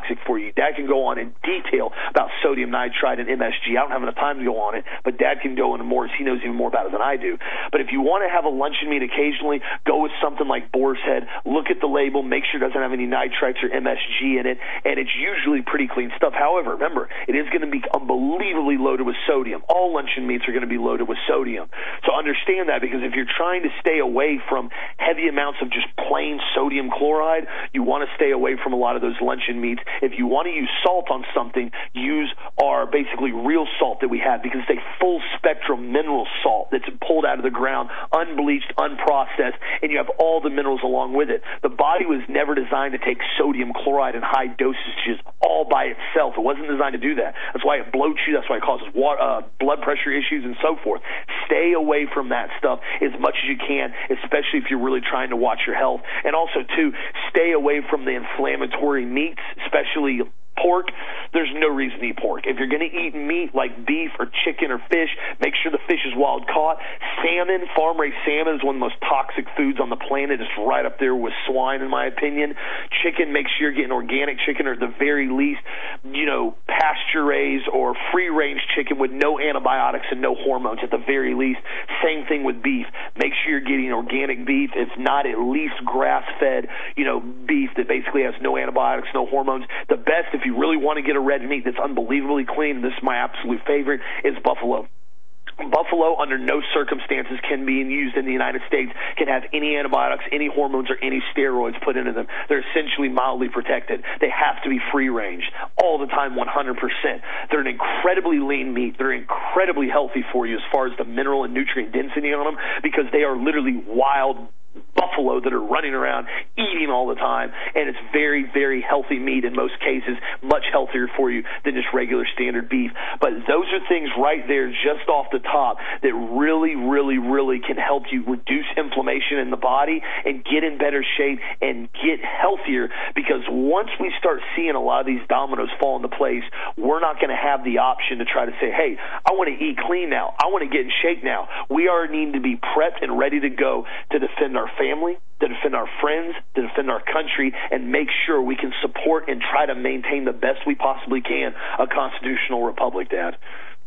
toxic for you. Dad can go on in detail about sodium nitrite and M S G. I don't have enough time to go on it, but Dad can go into more, as he knows even more about it than I do. But if you want to have a luncheon meat occasionally, go with something like Boar's Head. Look at the label, make sure it doesn't have any nitrites or M S G in it, and it's usually pretty clean stuff. However, remember, it is going to be unbelievably loaded with sodium. All luncheon meats are going to be loaded with sodium. So understand that, because if you're trying to stay away from heavy amounts of just plain sodium chloride, you want to stay away from a lot of those luncheon meats. If you want to use salt on something, use our basically real salt that we have, because it's a full spectrum mineral salt that's pulled out of the ground, unbleached, unprocessed, and you have all the minerals along with it. The body was never designed to take sodium chloride in high dosages all by itself. It wasn't designed to do that. That's why it bloats you. That's why it causes water, uh, blood pressure issues and so forth. Stay away from that stuff as much as you can, especially if you're really trying to watch your health. And also, too, stay away from the inflammatory meats, especially pork. There's no reason to eat pork. If you're going to eat meat like beef or chicken or fish, make sure the fish is wild caught. Salmon, farm-raised salmon, is one of the most toxic foods on the planet. It's right up there with swine, in my opinion. Chicken, make sure you're getting organic chicken, or at the very least, you know, pasture-raised or free-range chicken with no antibiotics and no hormones at the very least. Same thing with beef. Make sure you're getting organic beef. If not, at least grass-fed, you know, beef that basically has no antibiotics, no hormones. The best, if If you really want to get a red meat that's unbelievably clean, and this is my absolute favorite, is buffalo. Buffalo, under no circumstances can be used in the United States, can have any antibiotics, any hormones, or any steroids put into them. They're essentially mildly protected. They have to be free-range all the time, one hundred percent. They're an incredibly lean meat. They're incredibly healthy for you as far as the mineral and nutrient density on them, because they are literally wild buffalo that are running around eating all the time, and it's very, very healthy meat in most cases, much healthier for you than just regular standard beef. But those are things right there just off the top that really, really, really can help you reduce inflammation in the body and get in better shape and get healthier, because once we start seeing a lot of these dominoes fall into place, we're not going to have the option to try to say, hey, I want to eat clean now. I want to get in shape now. We are need to be prepped and ready to go to defend our our family, to defend our friends, to defend our country, and make sure we can support and try to maintain the best we possibly can a constitutional republic, Dad.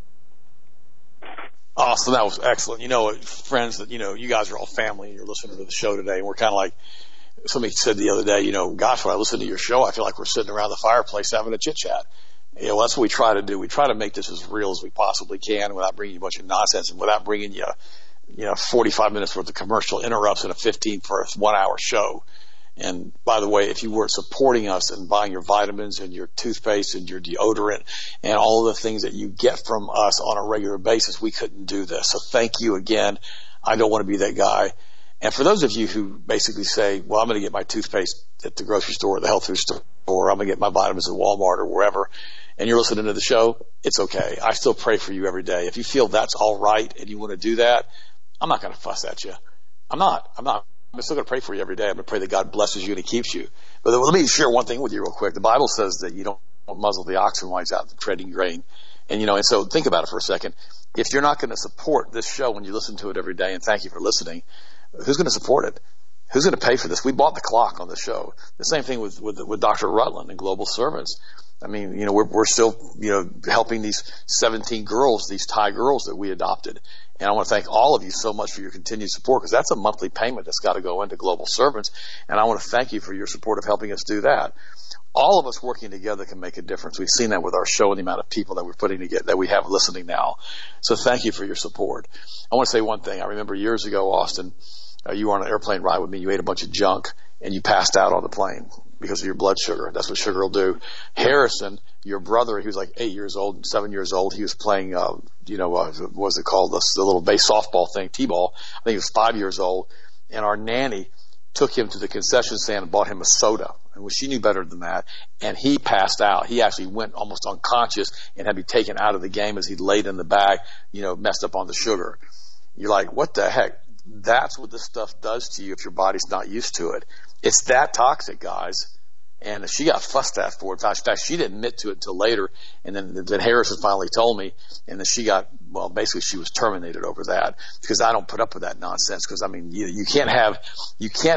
Awesome. That was excellent. You know, friends, that, you know, you guys are all family and you're listening to the show today, and we're kind of like, somebody said the other day, you know, gosh, when I listen to your show, I feel like we're sitting around the fireplace having a chit chat. You know, that's what we try to do. We try to make this as real as we possibly can without bringing you a bunch of nonsense and without bringing you you know, forty-five minutes worth of commercial interrupts in a fifteen for a one hour show. And by the way, if you weren't supporting us and buying your vitamins and your toothpaste and your deodorant and all of the things that you get from us on a regular basis, we couldn't do this. So thank you again. I don't want to be that guy. And for those of you who basically say, well, I'm going to get my toothpaste at the grocery store or the health food store, or I'm going to get my vitamins at Walmart or wherever, and you're listening to the show, it's okay. I still pray for you every day. If you feel that's all right and you want to do that, I'm not going to fuss at you. I'm not. I'm not. I'm still going to pray for you every day. I'm going to pray that God blesses you and He keeps you. But let me share one thing with you real quick. The Bible says that you don't muzzle the oxen while he's out treading grain. And, you know, and so think about it for a second. If you're not going to support this show when you listen to it every day, and thank you for listening, who's going to support it? Who's going to pay for this? We bought the clock on the show. The same thing with, with, with Doctor Rutland and Global Servants. I mean, you know, we're, we're still, you know, helping these seventeen girls, these Thai girls that we adopted. And I want to thank all of you so much for your continued support, because that's a monthly payment that's got to go into Global Servants. And I want to thank you for your support of helping us do that. All of us working together can make a difference. We've seen that with our show and the amount of people that we're putting together, that we have listening now. So thank you for your support. I want to say one thing. I remember years ago, Austin, uh, you were on an airplane ride with me. You ate a bunch of junk and you passed out on the plane because of your blood sugar. That's what sugar will do. Harrison, your brother, he was like eight years old, seven years old. He was playing, uh, you know, uh, what was it called? The, the little base softball thing, T-ball. I think he was five years old. And our nanny took him to the concession stand and bought him a soda. And well, she knew better than that. And he passed out. He actually went almost unconscious and had to be taken out of the game as he laid in the bag, you know, messed up on the sugar. You're like, what the heck? That's what this stuff does to you if your body's not used to it. It's that toxic, guys. And she got fussed at for it. In fact, she didn't admit to it until later. And then, then Harrison finally told me. And then she got, well, basically she was terminated over that, because I don't put up with that nonsense. Because I mean, you, you can't have, you can't have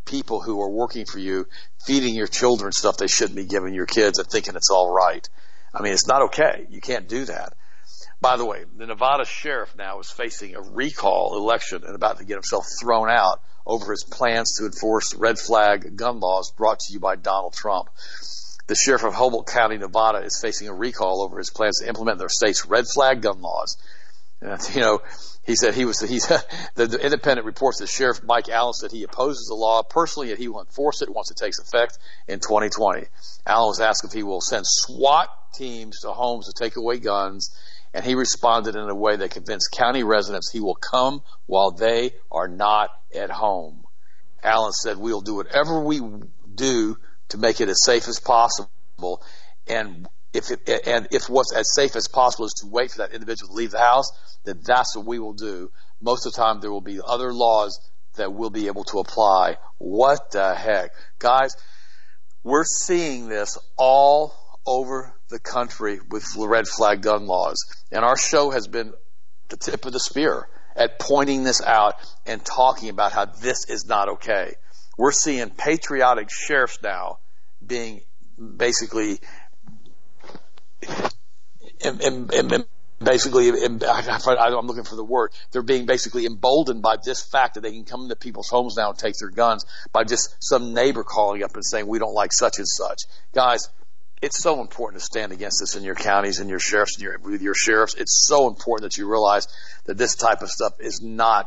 people who are working for you feeding your children stuff they shouldn't be giving your kids and thinking it's all right. I mean, it's not okay. You can't do that. By the way, the Nevada sheriff now is facing a recall election and about to get himself thrown out over his plans to enforce red flag gun laws brought to you by Donald Trump. The sheriff of Humboldt County, Nevada, is facing a recall over his plans to implement their state's red flag gun laws. And, you know, he said he was, he's, the, the Independent reports that Sheriff Mike Allen said he opposes the law personally and he will enforce it once it takes effect in twenty twenty. Allen was asked if he will send SWAT teams to homes to take away guns, and he responded in a way that convinced county residents he will come while they are not at home. Allen said, we'll do whatever we do to make it as safe as possible, and if it, and if what's as safe as possible is to wait for that individual to leave the house, then that's what we will do. Most of the time there will be other laws that we'll be able to apply. What the heck? Guys, we're seeing this all over the country with red flag gun laws. And our show has been the tip of the spear at pointing this out and talking about how this is not okay. We're seeing patriotic sheriffs now being basically in, in, in, basically, I'm looking for the word, they're being basically emboldened by this fact that they can come into people's homes now and take their guns by just some neighbor calling up and saying, we don't like such and such. Guys, it's so important to stand against this in your counties and your sheriffs and your, with your sheriffs. It's so important that you realize that this type of stuff is not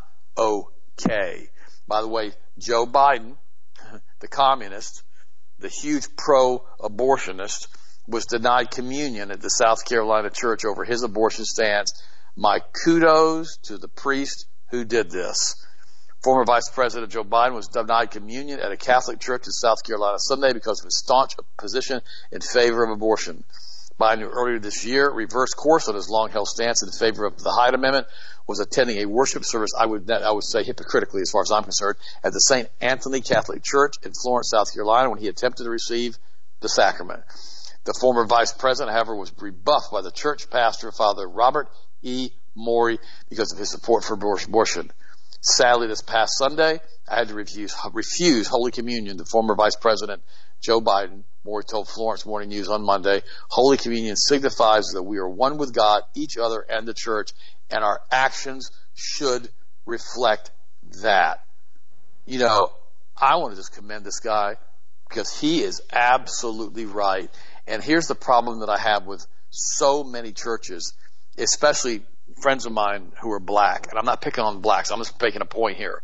okay. By the way, Joe Biden, the communist, the huge pro-abortionist, was denied communion at the South Carolina church over his abortion stance. My kudos to the priest who did this. Former Vice President Joe Biden was denied communion at a Catholic church in South Carolina Sunday because of his staunch position in favor of abortion. Biden, who earlier this year reversed course on his long-held stance in favor of the Hyde Amendment, was attending a worship service, I would I would say hypocritically as far as I'm concerned, at the Saint Anthony Catholic Church in Florence, South Carolina, when he attempted to receive the sacrament. The former vice president, however, was rebuffed by the church pastor, Father Robert E. Morey, because of his support for abortion. Sadly, this past Sunday, I had to refuse, refuse Holy Communion. The former Vice President, Joe Biden, Morey told Florence Morning News on Monday, Holy Communion signifies that we are one with God, each other, and the church, and our actions should reflect that. You know, I want to just commend this guy because he is absolutely right. And here's the problem that I have with so many churches, especially friends of mine who are black, and I'm not picking on blacks, I'm just making a point here.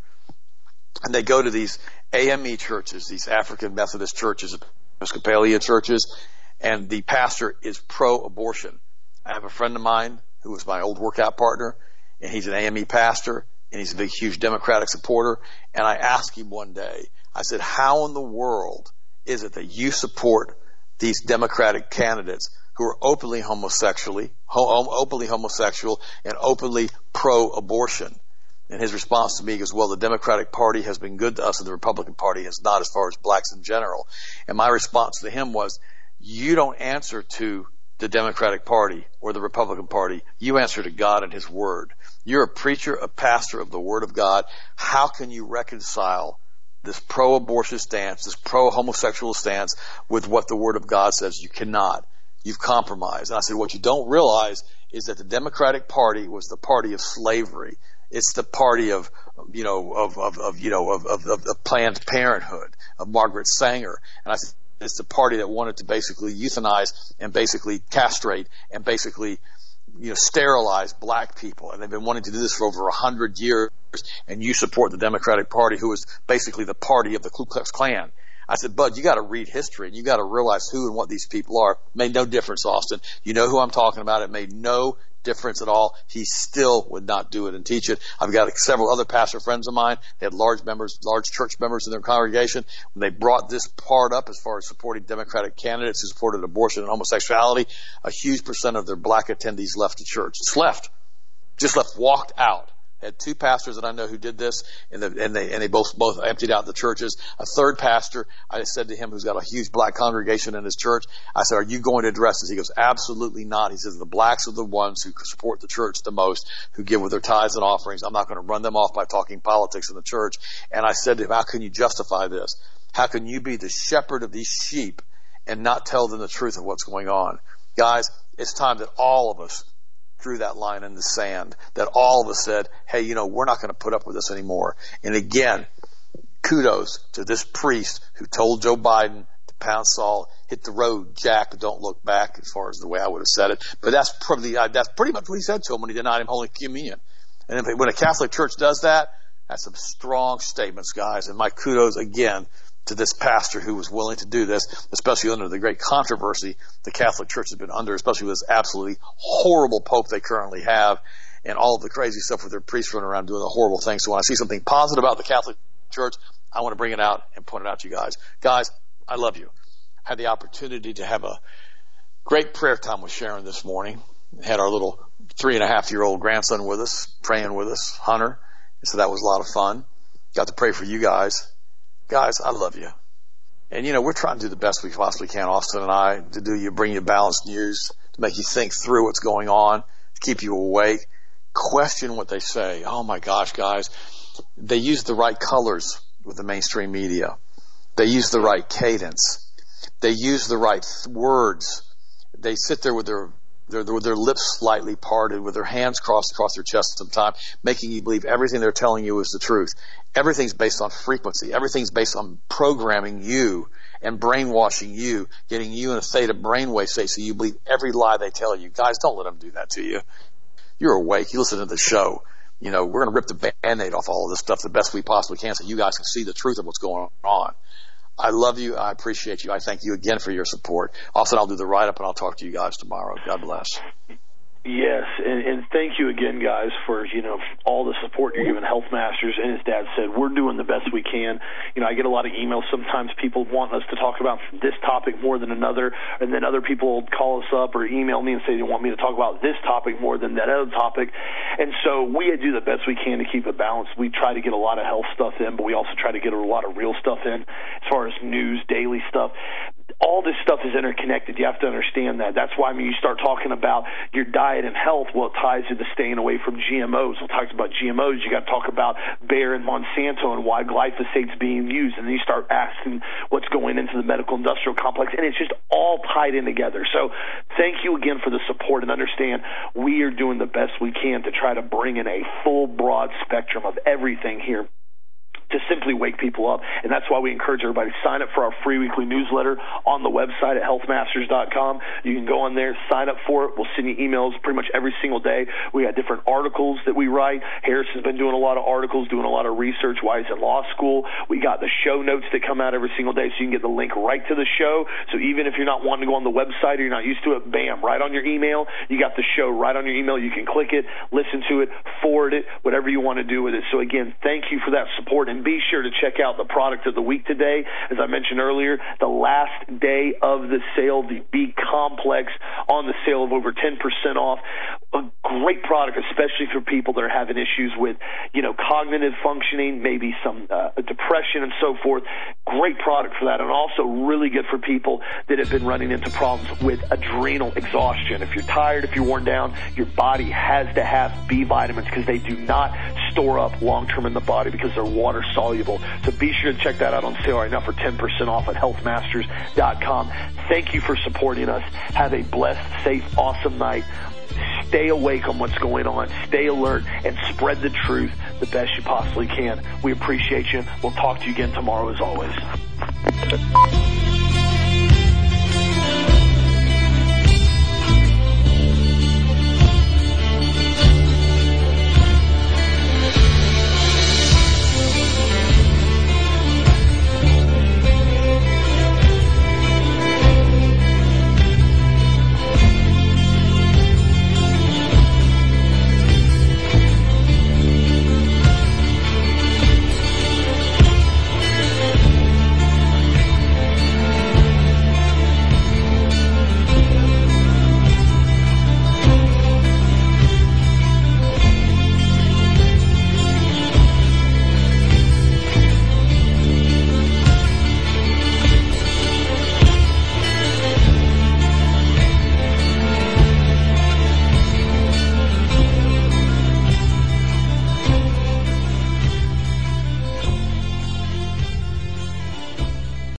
And they go to these A M E churches, these African Methodist churches, Episcopalian churches, and the pastor is pro-abortion. I have a friend of mine who was my old workout partner, and he's an A M E pastor, and he's a big, huge Democratic supporter. And I asked him one day, I said, how in the world is it that you support these Democratic candidates who are openly homosexually, ho- openly homosexual and openly pro-abortion? And his response to me is, well, the Democratic Party has been good to us and the Republican Party has not, as far as blacks in general. And my response to him was, you don't answer to the Democratic Party or the Republican Party. You answer to God and His Word. You're a preacher, a pastor of the Word of God. How can you reconcile this pro-abortion stance, this pro-homosexual stance with what the Word of God says? You cannot. You've compromised. And I said, what you don't realize is that the Democratic Party was the party of slavery. It's the party of, you know, of, of, of you know, of, of, of Planned Parenthood, of Margaret Sanger. And I said, it's the party that wanted to basically euthanize and basically castrate and basically, you know, sterilize black people. And they've been wanting to do this for over a hundred years. And you support the Democratic Party, who is basically the party of the Ku Klux Klan. I said, Bud, you got to read history and you got to realize who and what these people are. It made no difference, Austin. You know who I'm talking about. It made no difference at all. He still would not do it and teach it. I've got several other pastor friends of mine. They had large members, large church members in their congregation. When they brought this part up as far as supporting Democratic candidates who supported abortion and homosexuality, a huge percent of their black attendees left the church. Just left. Just left, walked out. Had two pastors that I know who did this, and, the, and they and they both both emptied out the churches. A third pastor, I said to him, who's got a huge black congregation in his church, I said, "Are you going to address this?" He goes, "Absolutely not." He says, "The blacks are the ones who support the church the most, who give with their tithes and offerings. I'm not going to run them off by talking politics in the church." And I said to him, "How can you justify this? How can you be the shepherd of these sheep and not tell them the truth of what's going on?" Guys, it's time that all of us drew that line in the sand, that all of us said, hey, you know, we're not going to put up with this anymore. And again, kudos to this priest who told Joe Biden to pound salt, hit the road, Jack, don't look back, as far as the way I would have said it. But that's probably, uh, that's pretty much what he said to him when he denied him Holy Communion. And if, when a Catholic church does that, that's some strong statements, guys. And my kudos again to this pastor who was willing to do this, especially under the great controversy the Catholic Church has been under, especially with this absolutely horrible Pope they currently have and all of the crazy stuff with their priests running around doing the horrible things. So when I see something positive about the Catholic Church, I want to bring it out and point it out to you guys. Guys, I love you. I had the opportunity to have a great prayer time with Sharon this morning. We had our little three and a half year old grandson with us, praying with us, Hunter. And so that was a lot of fun. Got to pray for you guys. Guys, I love you. And, you know, we're trying to do the best we possibly can, Austin and I, to do you, bring you balanced news, to make you think through what's going on, to keep you awake. Question what they say. Oh, my gosh, guys. They use the right colors with the mainstream media. They use the right cadence. They use the right th- words. They sit there with their Their, with their lips slightly parted, with their hands crossed across their chest sometimes, making you believe everything they're telling you is the truth. Everything's based on frequency. Everything's based on programming you and brainwashing you, getting you in a theta brainwave state so you believe every lie they tell you. Guys, don't let them do that to you. You're awake. You listen to the show. You know, we're going to rip the Band-Aid off all of this stuff the best we possibly can so you guys can see the truth of what's going on. I love you. I appreciate you. I thank you again for your support. Also, I'll do the write-up, and I'll talk to you guys tomorrow. God bless. Yes, and, and thank you again, guys, for, you know, all the support you're giving Health Masters. And as Dad said, we're doing the best we can. You know, I get a lot of emails. Sometimes people want us to talk about this topic more than another, and then other people call us up or email me and say they want me to talk about this topic more than that other topic. And so we do the best we can to keep it balanced. We try to get a lot of health stuff in, but we also try to get a lot of real stuff in as far as news, daily stuff. All this stuff is interconnected. You have to understand that. That's why when you start talking about your diet and health, well, it ties into staying away from G M Os. We'll talk about G M Os. You got to talk about Bayer and Monsanto and why glyphosate's being used. And then you start asking what's going into the medical industrial complex. And it's just all tied in together. So thank you again for the support, and understand we are doing the best we can to try to bring in a full, broad spectrum of everything here to simply wake people up. And that's why we encourage everybody to sign up for our free weekly newsletter on the website at health masters dot com. You can go on there, sign up for it. We'll send you emails pretty much every single day. We got different articles that we write. Harris has been doing a lot of articles, doing a lot of research while he's in law school. We got the show notes that come out every single day, so you can get the link right to the show. So even if you're not wanting to go on the website or you're not used to it, bam, right on your email. You got the show right on your email. You can click it, listen to it, forward it, whatever you want to do with it. So again, thank you for that support. And be sure to check out the product of the week today. As I mentioned earlier, the last day of the sale, the B Complex on the sale of over ten percent off. A great product, especially for people that are having issues with, you know, cognitive functioning, maybe some uh, depression and so forth. Great product for that, and also really good for people that have been running into problems with adrenal exhaustion. If you're tired, if you're worn down, your body has to have B vitamins because they do not store up long-term in the body because they're water soluble. So be sure to check that out on sale right now for ten percent off at health masters dot com. Thank you for supporting us. Have a blessed, safe, awesome night. Stay awake on what's going on. Stay alert and spread the truth the best you possibly can. We appreciate you. We'll talk to you again tomorrow as always.